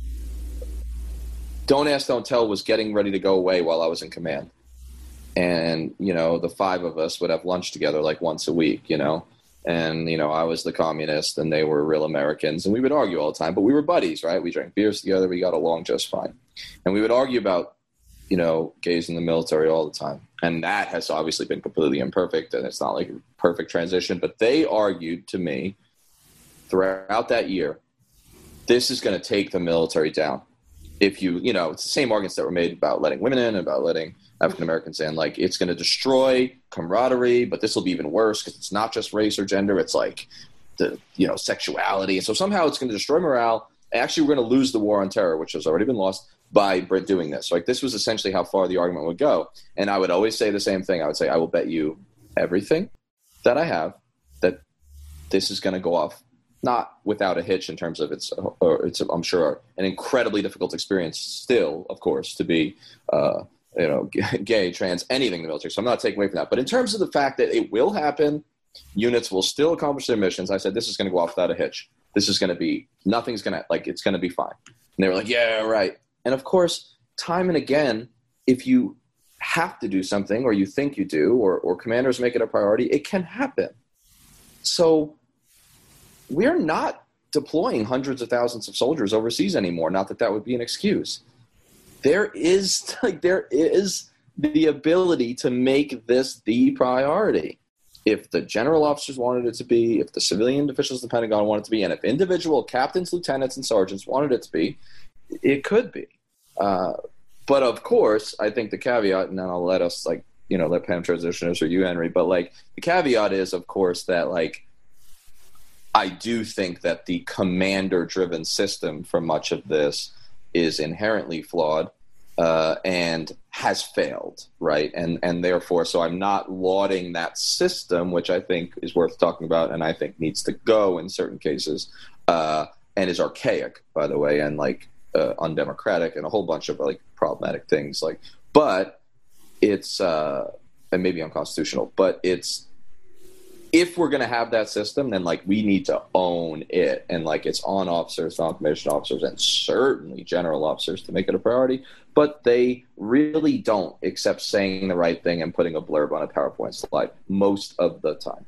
Don't Ask, Don't Tell was getting ready to go away while I was in command. And, you know, the five of us would have lunch together like once a week, you know. And, you know, I was the communist and they were real Americans. And we would argue all the time, but we were buddies, right? We drank beers together. We got along just fine. And we would argue about you know, gays in the military all the time. And that has obviously been completely imperfect, and it's not like a perfect transition. But they argued to me throughout that year, this is going to take the military down. If you, you know, it's the same arguments that were made about letting women in, about letting African Americans in. Like, it's going to destroy camaraderie, but this will be even worse because it's not just race or gender. It's like the, you know, sexuality. And so somehow it's going to destroy morale. Actually, we're going to lose the war on terror, which has already been lost, by doing this. Like, this was essentially how far the argument would go. And I would always say the same thing. I would say, I will bet you everything that I have that this is going to go off, not without a hitch in terms of it's, or it's, I'm sure, an incredibly difficult experience still, of course, to be, uh, you know, gay, trans, anything in the military. So I'm not taking away from that. But in terms of the fact that it will happen, units will still accomplish their missions. I said, this is going to go off without a hitch. This is going to be, nothing's going to, like, it's going to be fine. And they were like, yeah, right. And of course, time and again, if you have to do something, or you think you do, or, or commanders make it a priority, it can happen. So we're not deploying hundreds of thousands of soldiers overseas anymore. Not that that would be an excuse. There is, like, there is the ability to make this the priority. If the general officers wanted it to be, if the civilian officials of the Pentagon wanted it to be, and if individual captains, lieutenants, and sergeants wanted it to be, it could be. Uh, but of course, I think the caveat, and then I'll let us, like, you know, let Pam transition us, or you, Henry, but, like, the caveat is, of course, that, like, I do think that the commander-driven system for much of this is inherently flawed uh, and has failed, right? And and therefore, so I'm not lauding that system, which I think is worth talking about and I think needs to go in certain cases, uh, and is archaic, by the way, and, like, uh, undemocratic and a whole bunch of, like, problematic things. Like, but it's, uh, and maybe unconstitutional, but it's, if we're going to have that system, then, like, we need to own it. And, like, it's on officers, non-commissioned officers, and certainly general officers to make it a priority. But they really don't, except saying the right thing and putting a blurb on a PowerPoint slide most of the time.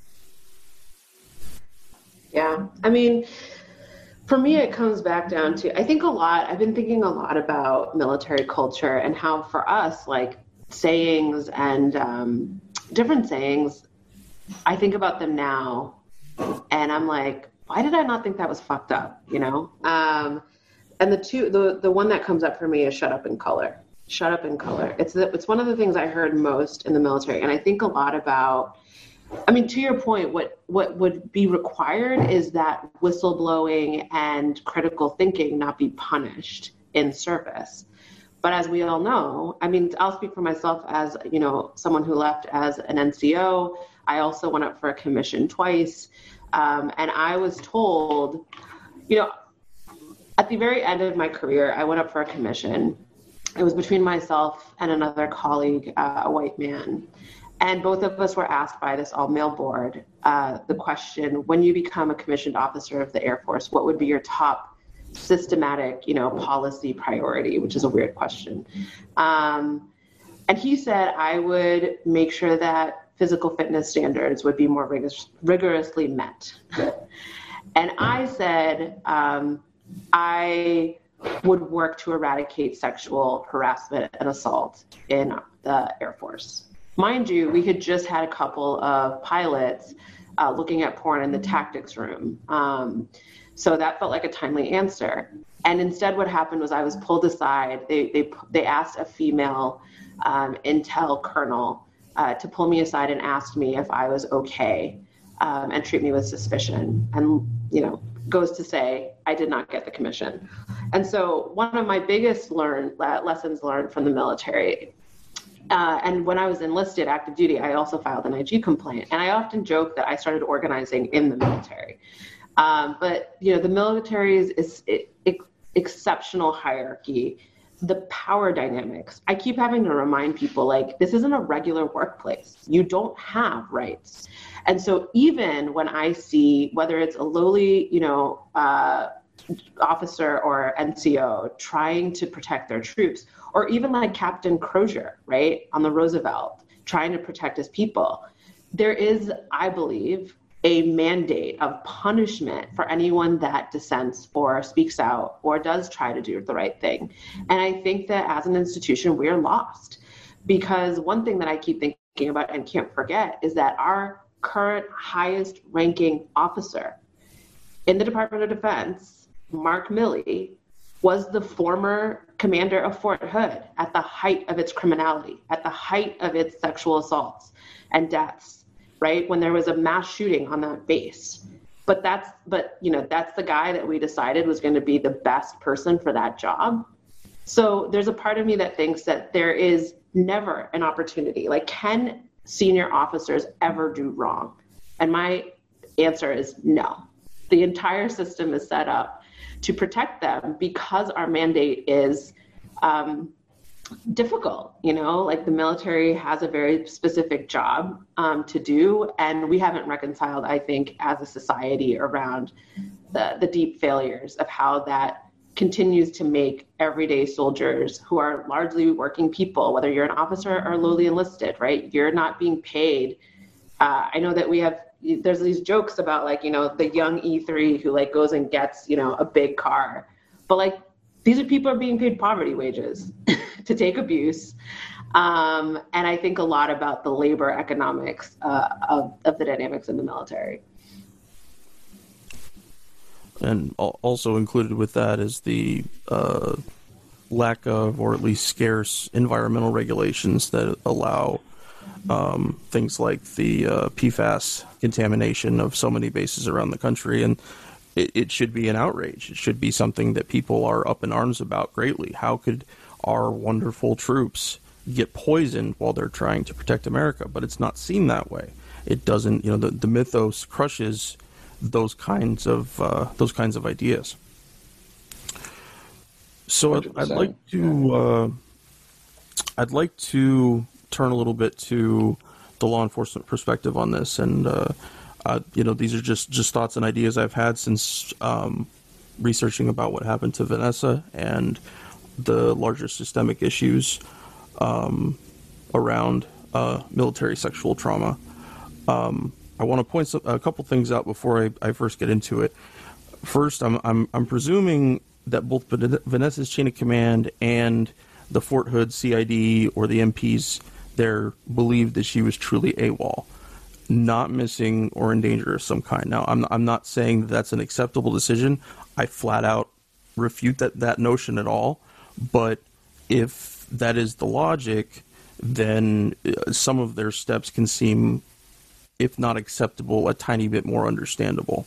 Yeah. I mean, for me, it comes back down to, I think a lot, I've been thinking a lot about military culture and how for us, like, sayings and um, different sayings, I think about them now and I'm like, why did I not think that was fucked up? You know? Um, and the two, the, the one that comes up for me is shut up in color, shut up in color. It's the, it's one of the things I heard most in the military. And I think a lot about, I mean, to your point, what, what would be required is that whistleblowing and critical thinking not be punished in service. But as we all know, I mean, I'll speak for myself as, you know, someone who left as an N C O. I also went up for a commission twice. Um, and I was told, you know, at the very end of my career, I went up for a commission. It was between myself and another colleague, uh, a white man. And both of us were asked by this all-male board uh, the question, when you become a commissioned officer of the Air Force, what would be your top systematic, you know, policy priority, which is a weird question. Um, and he said, I would make sure that physical fitness standards would be more rigorous, rigorously met. And I said, um, I would work to eradicate sexual harassment and assault in the Air Force. Mind you, we had just had a couple of pilots uh, looking at porn in the tactics room. Um, so that felt like a timely answer. And instead what happened was I was pulled aside. They they they asked a female um, intel colonel uh, to pull me aside and asked me if I was okay um, and treat me with suspicion. And, you know, goes to say I did not get the commission. And so one of my biggest learn, lessons learned from the military, Uh, and when I was enlisted active duty, I also filed an I G complaint. And I often joke that I started organizing in the military. Um, but, you know, the military is, is it, it, exceptional hierarchy, the power dynamics. I keep having to remind people, like, this isn't a regular workplace. You don't have rights. And so even when I see, whether it's a lowly, you know, uh, officer or N C O trying to protect their troops, or even like Captain Crozier, right, on the Roosevelt, trying to protect his people, there is, I believe, a mandate of punishment for anyone that dissents or speaks out or does try to do the right thing. And I think that as an institution, we're lost, because one thing that I keep thinking about and can't forget is that our current highest ranking officer in the Department of Defense, Mark Milley, was the former commander of Fort Hood at the height of its criminality, at the height of its sexual assaults and deaths. Right, when there was a mass shooting on that base. But that's, but you know, that's the guy that we decided was going to be the best person for that job. So there's a part of me that thinks that there is never an opportunity. Like, can senior officers ever do wrong? And my answer is no. The entire system is set up to protect them because our mandate is um, difficult, you know, like the military has a very specific job um, to do, and we haven't reconciled, I think, as a society around the, the deep failures of how that continues to make everyday soldiers who are largely working people, whether you're an officer or lowly enlisted, right? You're not being paid. Uh, I know that we have, there's these jokes about like, you know, the young E three who like goes and gets, you know, a big car, but like, these are people are being paid poverty wages to take abuse. Um, and I think a lot about the labor economics uh, of, of the dynamics in the military. And also included with that is the uh, lack of, or at least scarce, environmental regulations that allow um, things like the uh, P FAS contamination of so many bases around the country. And It, it should be an outrage. It should be something that people are up in arms about greatly. How could our wonderful troops get poisoned while they're trying to protect America? But it's not seen that way. It doesn't, you know, the, the mythos crushes those kinds of uh, those kinds of ideas. So I'd, I'd like to uh, I'd like to turn a little bit to the law enforcement perspective on this, and uh, uh, you know, these are just, just thoughts and ideas I've had since um, researching about what happened to Vanessa and the larger systemic issues um, around uh, military sexual trauma. Um, I want to point some, a couple things out before I, I first get into it. First, I'm I'm, I'm presuming that both Vanessa's chain of command and the Fort Hood C I D or the M Ps there believed that she was truly AWOL, not missing or in danger of some kind. Now, I'm I'm not saying that that's an acceptable decision. I flat out refute that, that notion at all. But if that is the logic, then some of their steps can seem, if not acceptable, a tiny bit more understandable.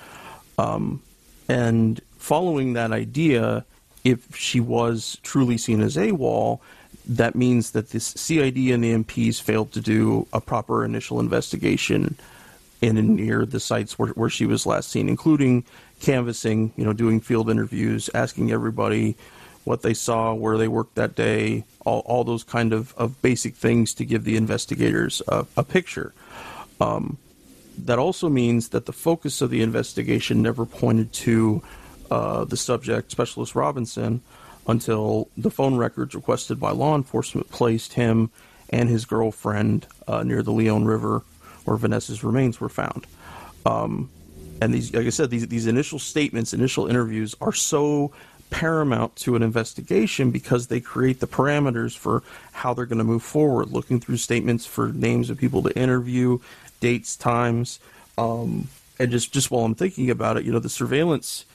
Um, and following that idea, if she was truly seen as AWOL, that means that this C I D and the M Ps failed to do a proper initial investigation in and near the sites where, where she was last seen, including canvassing, you know, doing field interviews, asking everybody what they saw, where they worked that day, all, all those kind of, of basic things to give the investigators a, a picture. Um, that also means that the focus of the investigation never pointed to uh, the subject, Specialist Robinson, until the phone records requested by law enforcement placed him and his girlfriend uh, near the Leon River where Vanessa's remains were found. Um, and these, like I said, these, these initial statements, initial interviews are so paramount to an investigation because they create the parameters for how they're going to move forward, looking through statements for names of people to interview, dates, times, um, and just, just while I'm thinking about it, you know, the surveillance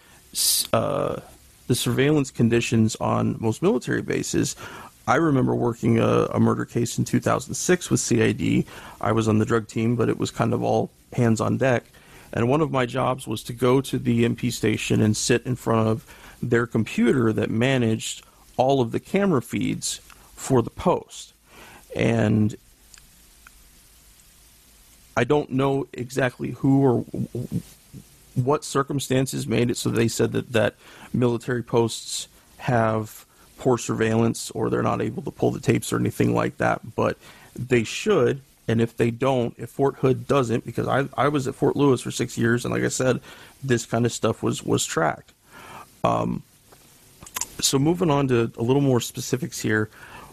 uh, the surveillance conditions on most military bases. I remember working a, a murder case in two thousand six with C I D. I was on the drug team, but it was kind of all hands on deck. And one of my jobs was to go to the M P station and sit in front of their computer that managed all of the camera feeds for the post. And I don't know exactly who or what circumstances made it so they said that, that military posts have poor surveillance or they're not able to pull the tapes or anything like that, but they should. And if they don't, if Fort Hood doesn't, because I, I was at Fort Lewis for six years, and like I said, this kind of stuff was, was tracked. Um, so moving on to a little more specifics here,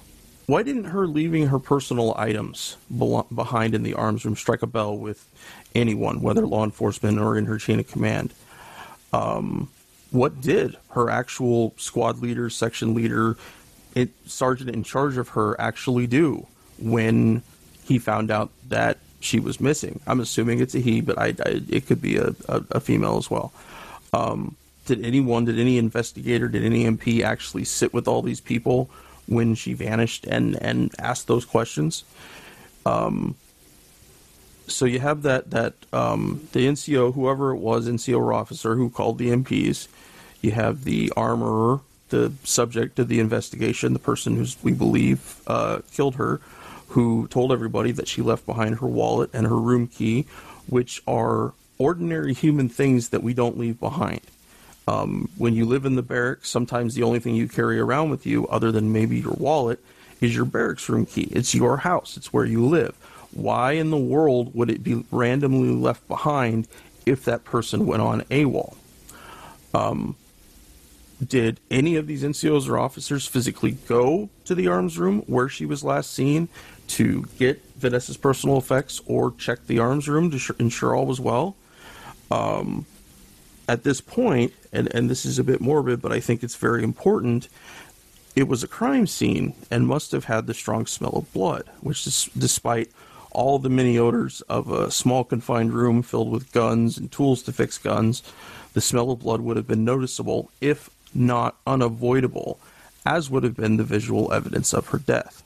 why didn't her leaving her personal items belo- behind in the arms room strike a bell with anyone, whether law enforcement or in her chain of command? Um, what did her actual squad leader, section leader, it, sergeant in charge of her actually do when he found out that she was missing? I'm assuming it's a he, but I, I, it could be a, a, a female as well. Um, did anyone, did any investigator, did any M P actually sit with all these people when she vanished and, and asked those questions? Um, so you have that, that um, the N C O, whoever it was, N C O or officer who called the M Ps. You have the armorer, the subject of the investigation, the person who's we believe uh, killed her, who told everybody that she left behind her wallet and her room key, which are ordinary human things that we don't leave behind. Um, when you live in the barracks, sometimes the only thing you carry around with you, other than maybe your wallet, is your barracks room key. It's your house. It's where you live. Why in the world would it be randomly left behind if that person went on AWOL? Um, did any of these N C Os or officers physically go to the arms room where she was last seen to get Vanessa's personal effects or check the arms room to ensure all was well? Um, at this point, and, and this is a bit morbid, but I think it's very important, it was a crime scene and must have had the strong smell of blood, which is despite all the many odors of a small confined room filled with guns and tools to fix guns, the smell of blood would have been noticeable, if not unavoidable, as would have been the visual evidence of her death.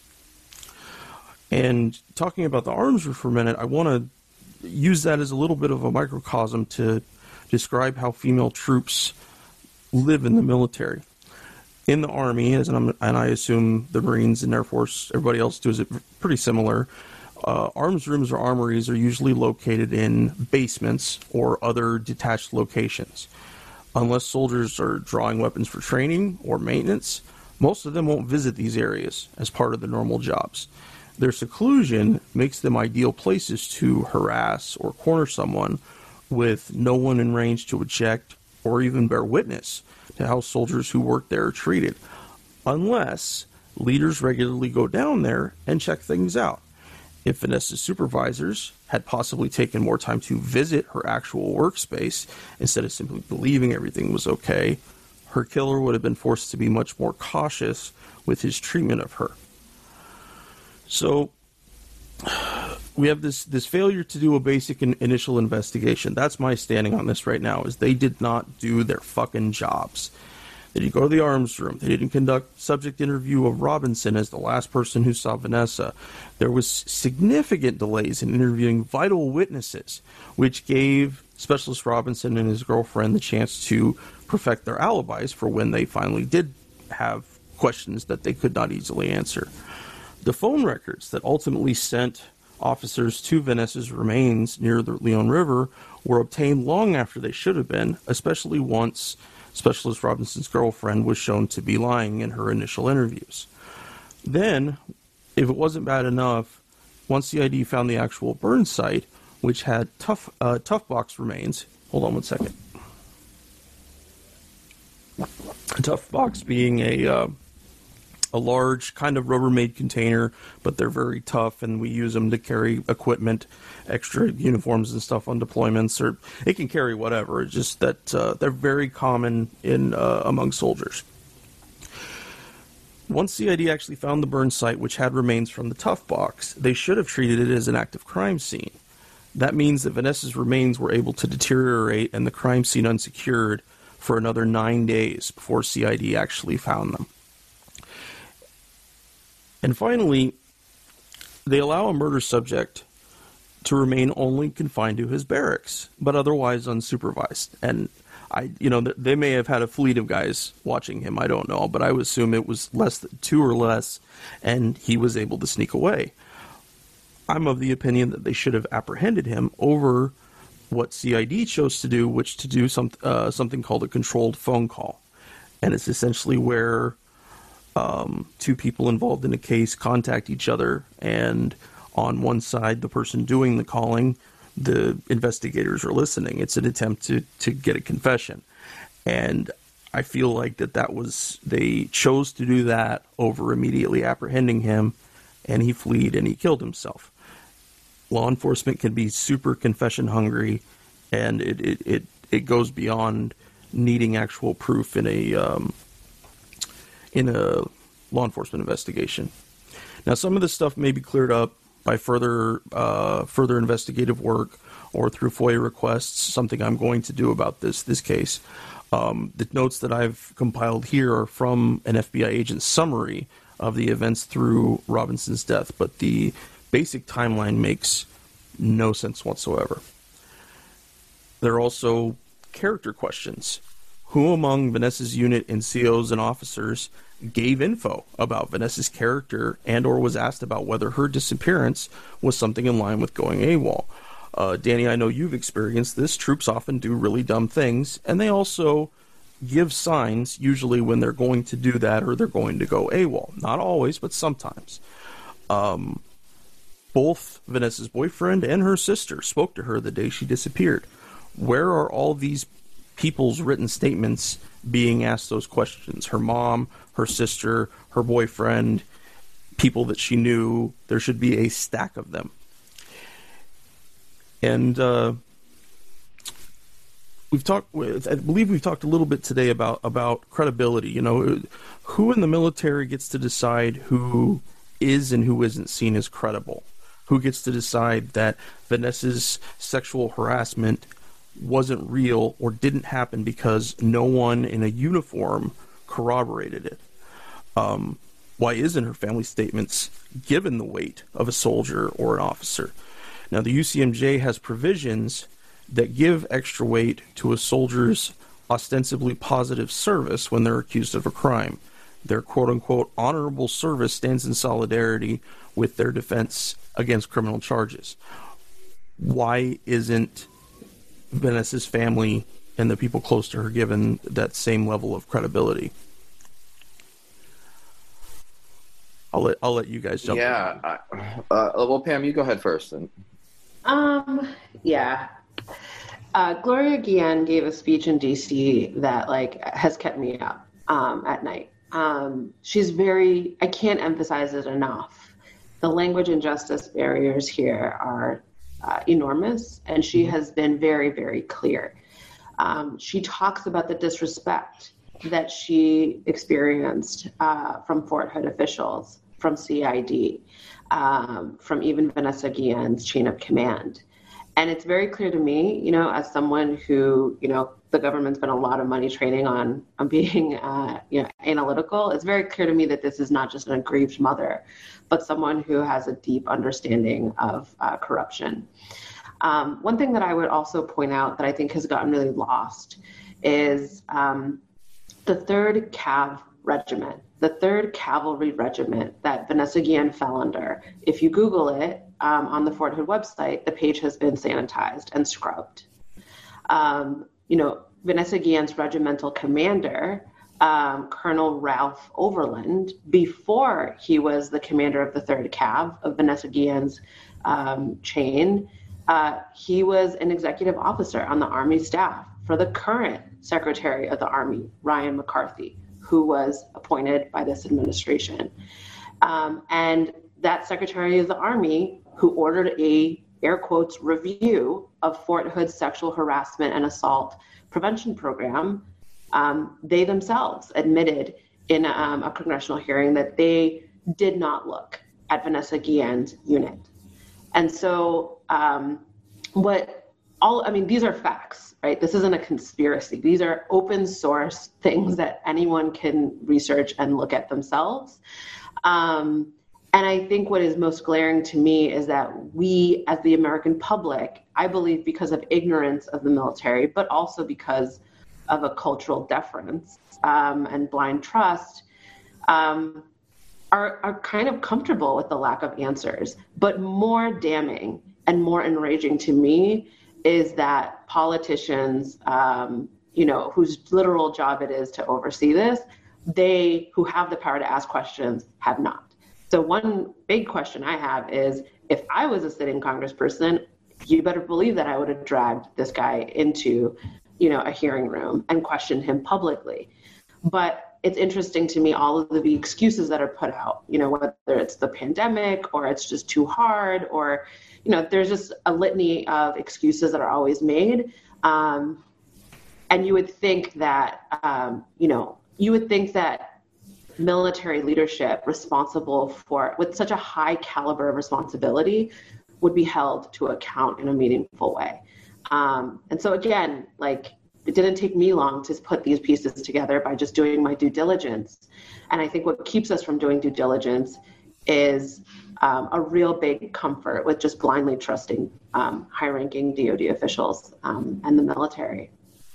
And talking about the arms room for a minute, I want to use that as a little bit of a microcosm to describe how female troops live in the military. In the Army, as and, and I assume the Marines and Air Force, everybody else does it pretty similar, uh, arms rooms or armories are usually located in basements or other detached locations. Unless soldiers are drawing weapons for training or maintenance, most of them won't visit these areas as part of the normal jobs. Their seclusion makes them ideal places to harass or corner someone with no one in range to object or even bear witness to how soldiers who work there are treated, unless leaders regularly go down there and check things out. If Vanessa's supervisors had possibly taken more time to visit her actual workspace instead of simply believing everything was okay, her killer would have been forced to be much more cautious with his treatment of her. So we have this, this failure to do a basic in, initial investigation. That's my standing on this right now, is they did not do their fucking jobs. They didn't go to the arms room. They didn't conduct subject interview of Robinson as the last person who saw Vanessa. There was significant delays in interviewing vital witnesses, which gave Specialist Robinson and his girlfriend the chance to perfect their alibis for when they finally did have questions that they could not easily answer. The phone records that ultimately sent officers to Vanessa's remains near the Leon River were obtained long after they should have been, especially once Specialist Robinson's girlfriend was shown to be lying in her initial interviews. Then, if it wasn't bad enough, once C I D found the actual burn site, which had tough uh, tough box remains. Hold on one second. A tough box being a uh, a large kind of Rubbermaid container, but they're very tough, and we use them to carry equipment, extra uniforms and stuff on deployments, or it can carry whatever. It's just that uh, they're very common in uh, among soldiers. Once C I D actually found the burn site, which had remains from the tough box, they should have treated it as an active crime scene. That means that Vanessa's remains were able to deteriorate and the crime scene unsecured for another nine days before C I D actually found them. And finally, they allow a murder subject to remain only confined to his barracks, but otherwise unsupervised. And I, you know, they may have had a fleet of guys watching him. I don't know, but I would assume it was less than two or less, and he was able to sneak away. I'm of the opinion that they should have apprehended him over what C I D chose to do, which to do some uh, something called a controlled phone call, and it's essentially where Um, two people involved in a case contact each other, and on one side, the person doing the calling, the investigators are listening. It's an attempt to, to get a confession. And I feel like that that was, they chose to do that over immediately apprehending him, and he fled and he killed himself. Law enforcement can be super confession hungry, and it, it, it, it goes beyond needing actual proof in a um, in a law enforcement investigation. Now, some of this stuff may be cleared up by further uh, further investigative work or through FOIA requests, something I'm going to do about this this case. Um, the notes that I've compiled here are from an F B I agent's summary of the events through Robinson's death, but the basic timeline makes no sense whatsoever. There are also character questions. Who among Vanessa's unit and C Os and officers gave info about Vanessa's character and or was asked about whether her disappearance was something in line with going AWOL? Uh, Danny, I know you've experienced this. Troops often do really dumb things, and they also give signs, usually when they're going to do that or they're going to go AWOL. Not always, but sometimes. Um, both Vanessa's boyfriend and her sister spoke to her the day she disappeared. Where are all these people's written statements being asked those questions? Her mom, her sister, her boyfriend, people that she knew. There should be a stack of them. And uh, we've talked. I believe we've talked a little bit today about about credibility. You know, who in the military gets to decide who is and who isn't seen as credible? Who gets to decide that Vanessa's sexual harassment wasn't real or didn't happen because no one in a uniform corroborated it? Um, why isn't her family statements given the weight of a soldier or an officer? Now, the U C M J has provisions that give extra weight to a soldier's ostensibly positive service when they're accused of a crime. Their quote-unquote honorable service stands in solidarity with their defense against criminal charges. Why isn't Vanessa's family and the people close to her given that same level of credibility? I'll let I'll let you guys jump. Yeah. I, uh, well, Pam, you go ahead first. And... Um. Yeah. Uh, Gloria Guillen gave a speech in D C that like has kept me up um, at night. Um, she's very. I can't emphasize it enough. The language and justice barriers here are uh, enormous, and she has been very, very clear. Um, she talks about the disrespect that she experienced uh, from Fort Hood officials, from C I D, um, from even Vanessa Guillen's chain of command. And it's very clear to me, you know, as someone who, you know, the government spent a lot of money training on, on being, uh, you know, analytical. It's very clear to me that this is not just an aggrieved mother, but someone who has a deep understanding of uh, corruption. Um, one thing that I would also point out that I think has gotten really lost is um, the third Cav Regiment, the third Cavalry Regiment that Vanessa Guillen fell under. If you Google it um, on the Fort Hood website, the page has been sanitized and scrubbed. Um, you know, Vanessa Guillen's regimental commander, um, Colonel Ralph Overland, before he was the commander of the third Cav of Vanessa Guillen's um, chain, uh, he was an executive officer on the Army staff for the current Secretary of the Army, Ryan McCarthy, who was appointed by this administration. Um, and that Secretary of the Army, who ordered a, air quotes, review of Fort Hood's sexual harassment and assault prevention program, um, they themselves admitted in um, a congressional hearing that they did not look at Vanessa Guillen's unit. And so um, what all, I mean, these are facts, right? This isn't a conspiracy. These are open source things that anyone can research and look at themselves. Um, and I think what is most glaring to me is that we, as the American public, I believe because of ignorance of the military, but also because of a cultural deference um, and blind trust, um, are, are kind of comfortable with the lack of answers. But more damning and more enraging to me is that politicians, um, you know, whose literal job it is to oversee this, they who have the power to ask questions have not. So one big question I have is, if I was a sitting congressperson, you better believe that I would have dragged this guy into you know, a hearing room and questioned him publicly. But it's interesting to me, all of the excuses that are put out, you know, whether it's the pandemic or it's just too hard, or, you know, there's just a litany of excuses that are always made. Um, and you would think that, um, you know, you would think that military leadership responsible for, with such a high caliber of responsibility, would be held to account in a meaningful way. Um, and so again, like, it didn't take me long to put these pieces together by just doing my due diligence. And I think what keeps us from doing due diligence is um, a real big comfort with just blindly trusting um, high-ranking D O D officials um, and the military.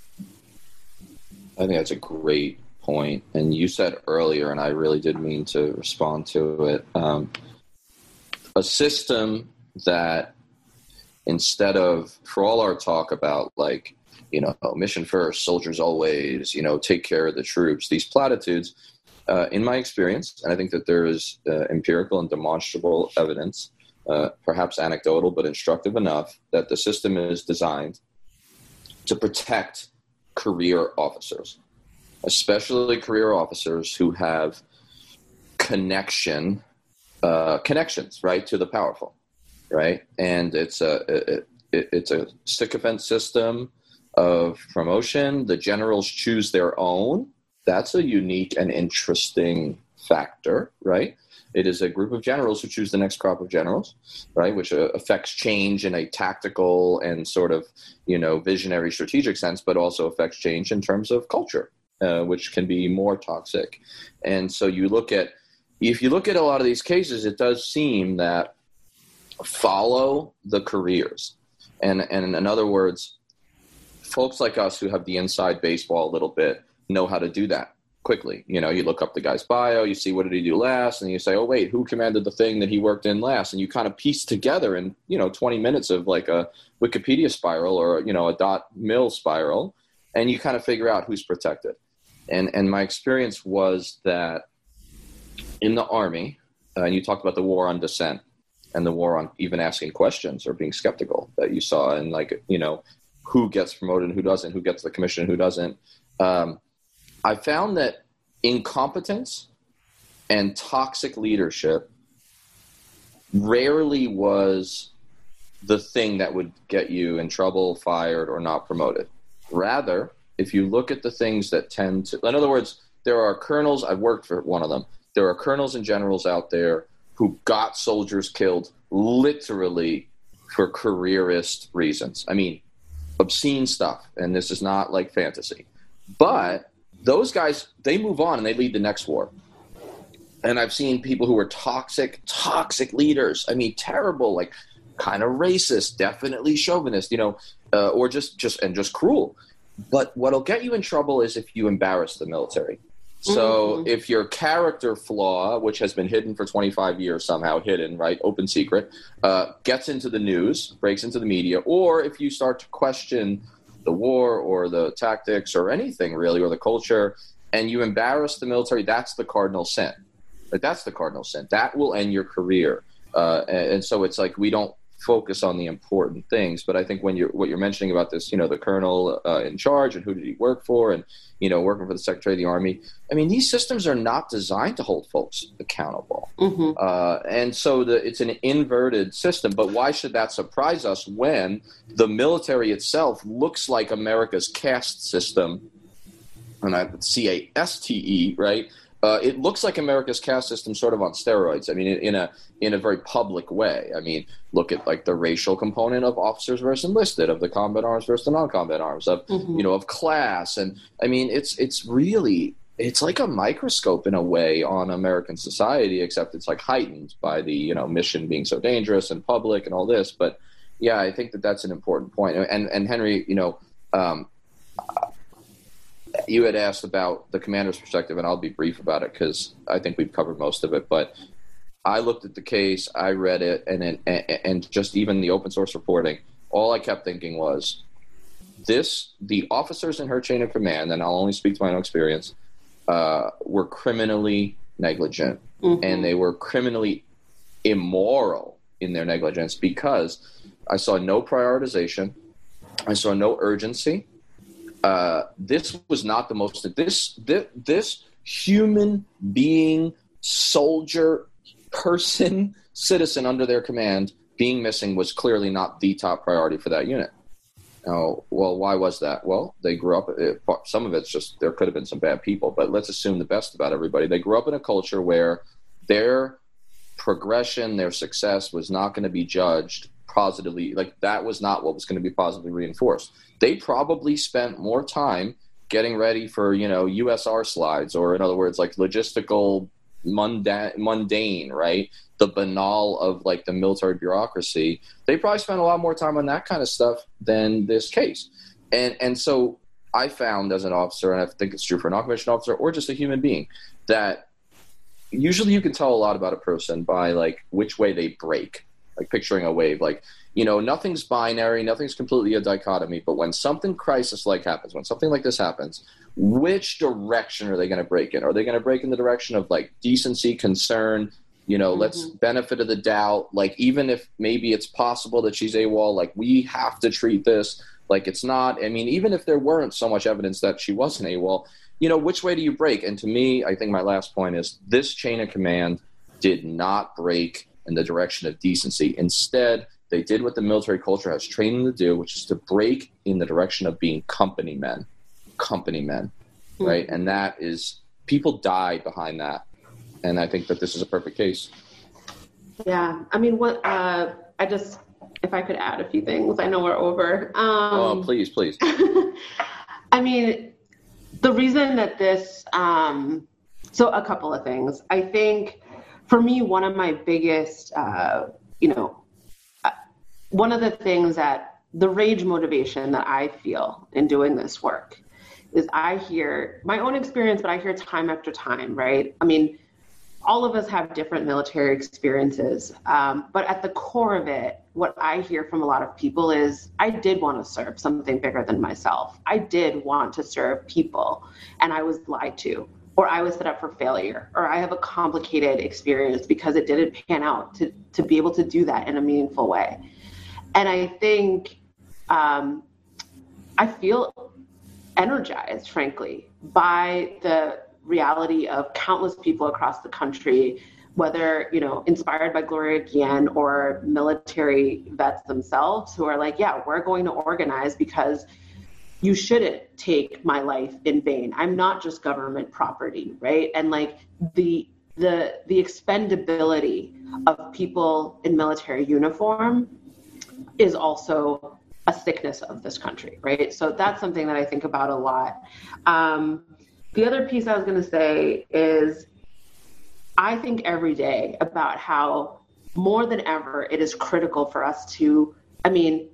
I think that's a great point. And you said earlier, and I really did mean to respond to it, um, a system that instead of, for all our talk about, like, you know, mission first, soldiers always, you know, take care of the troops, these platitudes, uh, in my experience, and I think that there is uh, empirical and demonstrable evidence, uh, perhaps anecdotal, but instructive enough, that the system is designed to protect career officers, especially career officers who have connection, uh, connections, right, to the powerful, right? And it's a, it, it, it's a sycophant system of promotion. The generals choose their own. That's a unique and interesting factor, right? It is a group of generals who choose the next crop of generals, right? Which uh, affects change in a tactical and sort of, you know, visionary strategic sense, but also affects change in terms of culture, uh, which can be more toxic. And so you look at, if you look at a lot of these cases, it does seem that follow the careers. And, and in other words, folks like us who have the inside baseball a little bit know how to do that quickly. You know, you look up the guy's bio, you see what did he do last, and you say, oh, wait, who commanded the thing that he worked in last? And you kind of piece together in, you know, twenty minutes of like a Wikipedia spiral or, you know, a dot mil spiral, and you kind of figure out who's protected. And, and my experience was that in the Army, uh, and you talked about the war on dissent and the war on even asking questions or being skeptical that you saw in, like, you know, who gets promoted and who doesn't, who gets the commission and who doesn't. Um, I found that incompetence and toxic leadership rarely was the thing that would get you in trouble, fired, or not promoted. Rather, if you look at the things that tend to, in other words, there are colonels, I've worked for one of them, there are colonels and generals out there who got soldiers killed literally for careerist reasons. I mean, obscene stuff, and this is not like fantasy. But those guys, they move on and they lead the next war. And I've seen people who are toxic, toxic leaders. I mean, terrible, like kind of racist, definitely chauvinist, you know, uh, or just, just, and just cruel. But what'll get you in trouble is if you embarrass the military. So mm-hmm. if your character flaw, which has been hidden for twenty-five years, somehow hidden, right, open secret, uh, gets into the news, breaks into the media, or if you start to question the war or the tactics or anything really, or the culture, and you embarrass the military, that's the cardinal sin. Like, that's the cardinal sin. That will end your career. Uh, and, and so it's like we don't focus on the important things. But I think when you're what you're mentioning about this, you know, the colonel uh, in charge and who did he work for, and, you know, working for the Secretary of the Army. I mean, these systems are not designed to hold folks accountable. Mm-hmm. Uh, and so the, it's an inverted system. But why should that surprise us when the military itself looks like America's caste system? And I C A S T E, right? Uh, it looks like America's caste system sort of on steroids. I mean, in, in a in a very public way. I mean, look at like the racial component of officers versus enlisted, of the combat arms versus the non-combat arms, of mm-hmm. you know, of class, and I mean, it's it's really it's like a microscope in a way on American society, except it's like heightened by the, you know, mission being so dangerous and public and all this. But yeah, I think that that's an important point. And and Henry, you know. Um, You had asked about the commander's perspective, and I'll be brief about it because I think we've covered most of it. But I looked at the case, I read it, and and, and just even the open source reporting, all I kept thinking was this, the officers in her chain of command, and I'll only speak to my own experience, uh, were criminally negligent. Mm-hmm. And they were criminally immoral in their negligence because I saw no prioritization. I saw no urgency. uh, this was not the most, this, this, this human being, soldier, person, citizen under their command being missing was clearly not the top priority for that unit. Now, well, why was that? Well, they grew up, it, some of it's just, there could have been some bad people, but let's assume the best about everybody. They grew up in a culture where their progression, their success was not going to be judged positively. Like, that was not what was going to be positively reinforced. They probably spent more time getting ready for, you know, U S R slides, or in other words, like logistical mundane, mundane, right? The banal of like the military bureaucracy. They probably spent a lot more time on that kind of stuff than this case. And and so I found as an officer, and I think it's true for a non-commissioned officer or just a human being, that usually you can tell a lot about a person by like which way they break, like picturing a wave. Like, you know, nothing's binary, nothing's completely a dichotomy, but when something crisis-like happens, when something like this happens, which direction are they going to break in? Are they going to break in the direction of like decency, concern, you know, mm-hmm. let's benefit of the doubt, like even if maybe it's possible that she's AWOL, like we have to treat this like it's not. I mean, even if there weren't so much evidence that she wasn't AWOL, you know, which way do you break? And to me, I think my last point is this chain of command did not break in the direction of decency. Instead, they did what the military culture has trained them to do, which is to break in the direction of being company men, company men, mm-hmm. right? And that is, people died behind that. And I think that this is a perfect case. Yeah. I mean, what, uh, I just, if I could add a few things, I know we're over. Um, oh, please, please. I mean, the reason that this, um, so a couple of things. I think for me, one of my biggest, uh, you know, uh, one of the things that the rage motivation that I feel in doing this work is I hear my own experience, but I hear time after time, right? I mean, all of us have different military experiences, um, but at the core of it, what I hear from a lot of people is I did want to serve something bigger than myself. I did want to serve people, and I was lied to, or I was set up for failure, or I have a complicated experience because it didn't pan out to, to be able to do that in a meaningful way. And I think um, I feel energized, frankly, by the reality of countless people across the country, whether, you know, inspired by Gloria Guillen or military vets themselves, who are like, yeah, we're going to organize because you shouldn't take my life in vain. I'm not just government property, right? And like the the the expendability of people in military uniform is also a sickness of this country, right? So that's something that I think about a lot. Um, The other piece I was going to say is I think every day about how more than ever it is critical for us to, I mean,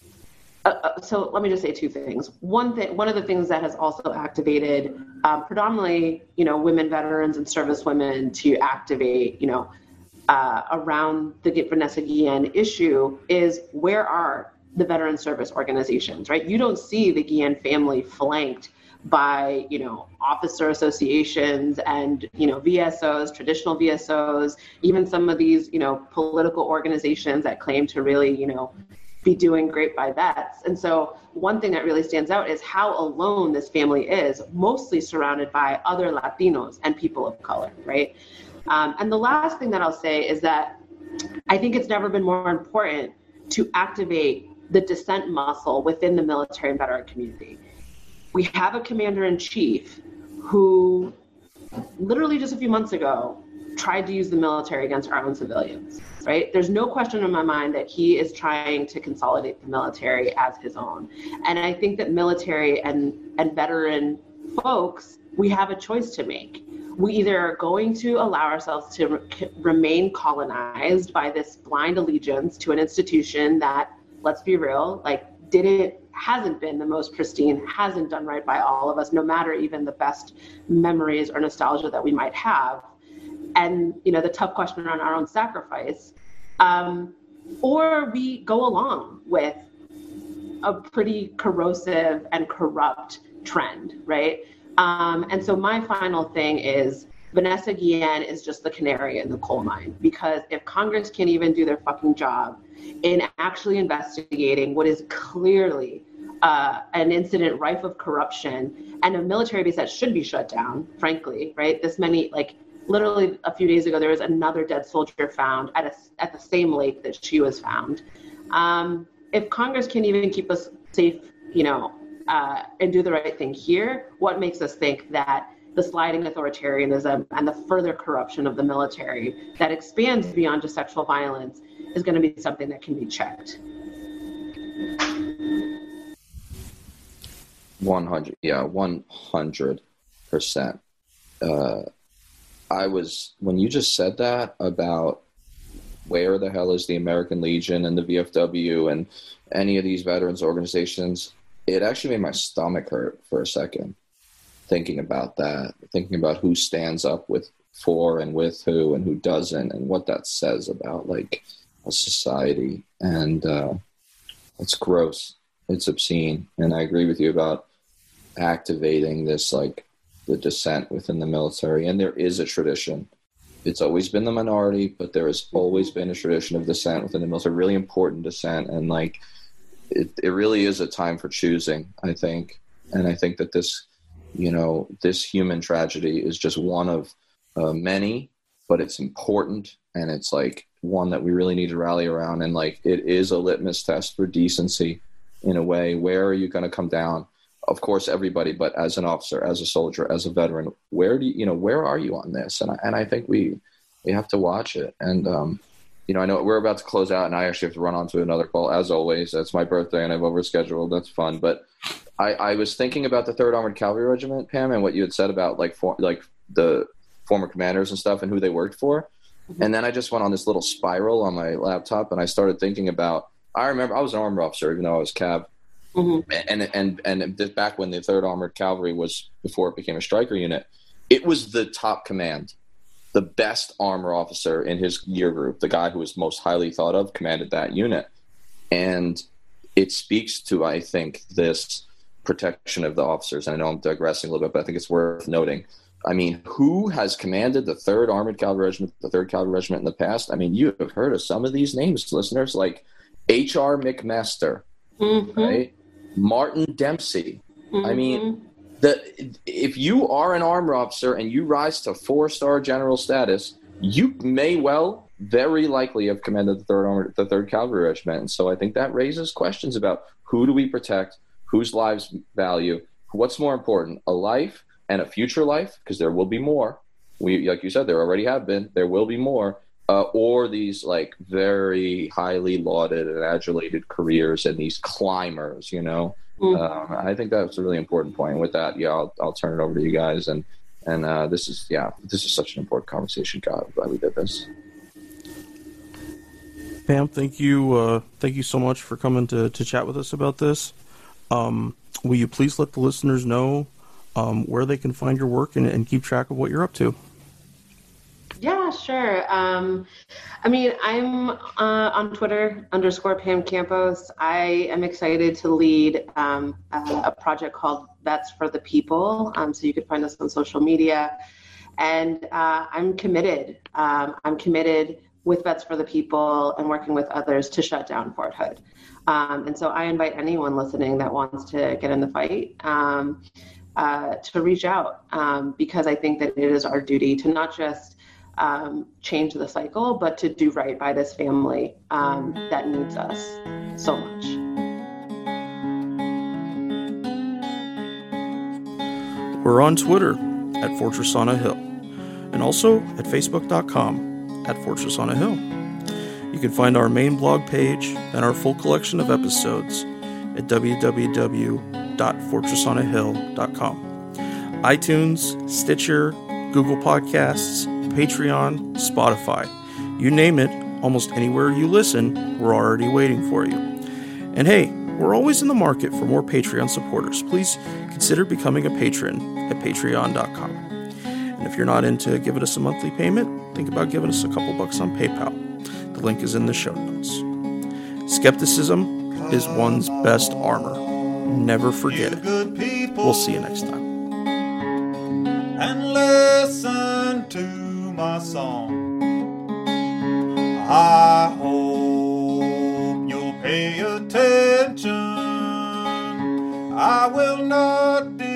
uh, so let me just say two things. One thing, one of the things that has also activated um, predominantly, you know, women veterans and service women to activate, you know, uh, around the Vanessa Guillen issue is where are the veteran service organizations, right? You don't see the Guillen family flanked by, you know, officer associations and, you know, V S Os, traditional V S Os, even some of these, you know, political organizations that claim to really, you know, be doing great by vets. And so one thing that really stands out is how alone this family is, mostly surrounded by other Latinos and people of color, right? Um, and the last thing that I'll say is that I think it's never been more important to activate the dissent muscle within the military and veteran community. We have a commander-in-chief who literally just a few months ago tried to use the military against our own civilians, right? There's no question in my mind that he is trying to consolidate the military as his own. And I think that military and, and veteran folks, we have a choice to make. We either are going to allow ourselves to re- remain colonized by this blind allegiance to an institution that, let's be real, like didn't hasn't been the most pristine, hasn't done right by all of us, no matter even the best memories or nostalgia that we might have. And, you know, the tough question around our own sacrifice, um, or we go along with a pretty corrosive and corrupt trend, right? Um, and so my final thing is Vanessa Guillen is just the canary in the coal mine, because if Congress can't even do their fucking job in actually investigating what is clearly uh, an incident rife of corruption and a military base that should be shut down, frankly, right? This many, like literally a few days ago, there was another dead soldier found at a, at the same lake that she was found. Um, if Congress can even keep us safe, you know, uh, and do the right thing here, what makes us think that the sliding authoritarianism and the further corruption of the military that expands beyond just sexual violence is going to be something that can be checked? one hundred, yeah, one hundred percent. Uh, I was, when you just said that about where the hell is the American Legion and the V F W and any of these veterans organizations, it actually made my stomach hurt for a second thinking about that, thinking about who stands up with for and with who and who doesn't and what that says about like a society. And uh, it's gross. It's obscene. And I agree with you about activating this, like the dissent within the military. And there is a tradition. It's always been the minority, but there has always been a tradition of dissent within the military, really important dissent. And like, it, it really is a time for choosing, I think. And I think that this, you know, this human tragedy is just one of uh, many, but it's important. And it's like one that we really need to rally around. And like, it is a litmus test for decency in a way. Where are you going to come down? Of course, everybody, but as an officer, as a soldier, as a veteran, where do you, you know, where are you on this? And I, and I think we, we have to watch it. And, um, you know, I know we're about to close out and I actually have to run on to another call as always. That's my birthday and I've overscheduled. That's fun. But I, I was thinking about the third Armored Cavalry Regiment, Pam, and what you had said about like, for, like the former commanders and stuff and who they worked for. Mm-hmm. And then I just went on this little spiral on my laptop and I started thinking about, I remember I was an armor officer, even though I was cav. Mm-hmm. And, and, and this, back when the third Armored Cavalry was, before it became a striker unit, it was the top command. The best armor officer in his year group, the guy who was most highly thought of, commanded that unit. And it speaks to, I think, this protection of the officers. And I know I'm digressing a little bit, but I think it's worth noting. I mean, who has commanded the third Armored Cavalry Regiment, the third Cavalry Regiment in the past? I mean, you have heard of some of these names, listeners, like H R McMaster, mm-hmm. right? Martin Dempsey. Mm-hmm. I mean, the if you are an armor officer and you rise to four-star general status, you may well, very likely, have commanded the third Armored, the third Cavalry Regiment. And so I think that raises questions about who do we protect, whose lives value, what's more important, a life and a future life, because there will be more. We, like you said, there already have been. There will be more. Uh, or these like very highly lauded and adulated careers and these climbers, you know. Mm-hmm. Um, I think that's a really important point. And with that, yeah, I'll, I'll turn it over to you guys. And and uh, this is yeah, this is such an important conversation. God, I'm glad we did this. Pam, thank you, uh, thank you so much for coming to to chat with us about this. Um, will you please let the listeners know um, where they can find your work and, and keep track of what you're up to? Yeah, sure. Um, I mean, I'm uh, on Twitter, underscore Pam Campos. I am excited to lead um, a, a project called Vets for the People. Um, so you can find us on social media. And uh, I'm committed. Um, I'm committed with Vets for the People and working with others to shut down Fort Hood. Um, and so I invite anyone listening that wants to get in the fight um, uh, to reach out um, because I think that it is our duty to not just Um, change the cycle, but to do right by this family um, that needs us so much. We're on Twitter at Fortress on a Hill and also at facebook dot com at Fortress on a Hill. You can find our main blog page and our full collection of episodes at w w w dot fortress on a hill dot com. iTunes, Stitcher, Google Podcasts, Patreon, Spotify, you name it, almost anywhere you listen, we're already waiting for you. And hey, we're always in the market for more Patreon supporters. Please consider becoming a patron at patreon dot com. And if you're not into giving us a monthly payment, think about giving us a couple bucks on PayPal. The link is in the show notes. Skepticism is one's best armor. Never forget it. We'll see you next time. And listen to my song. I hope you'll pay attention I will not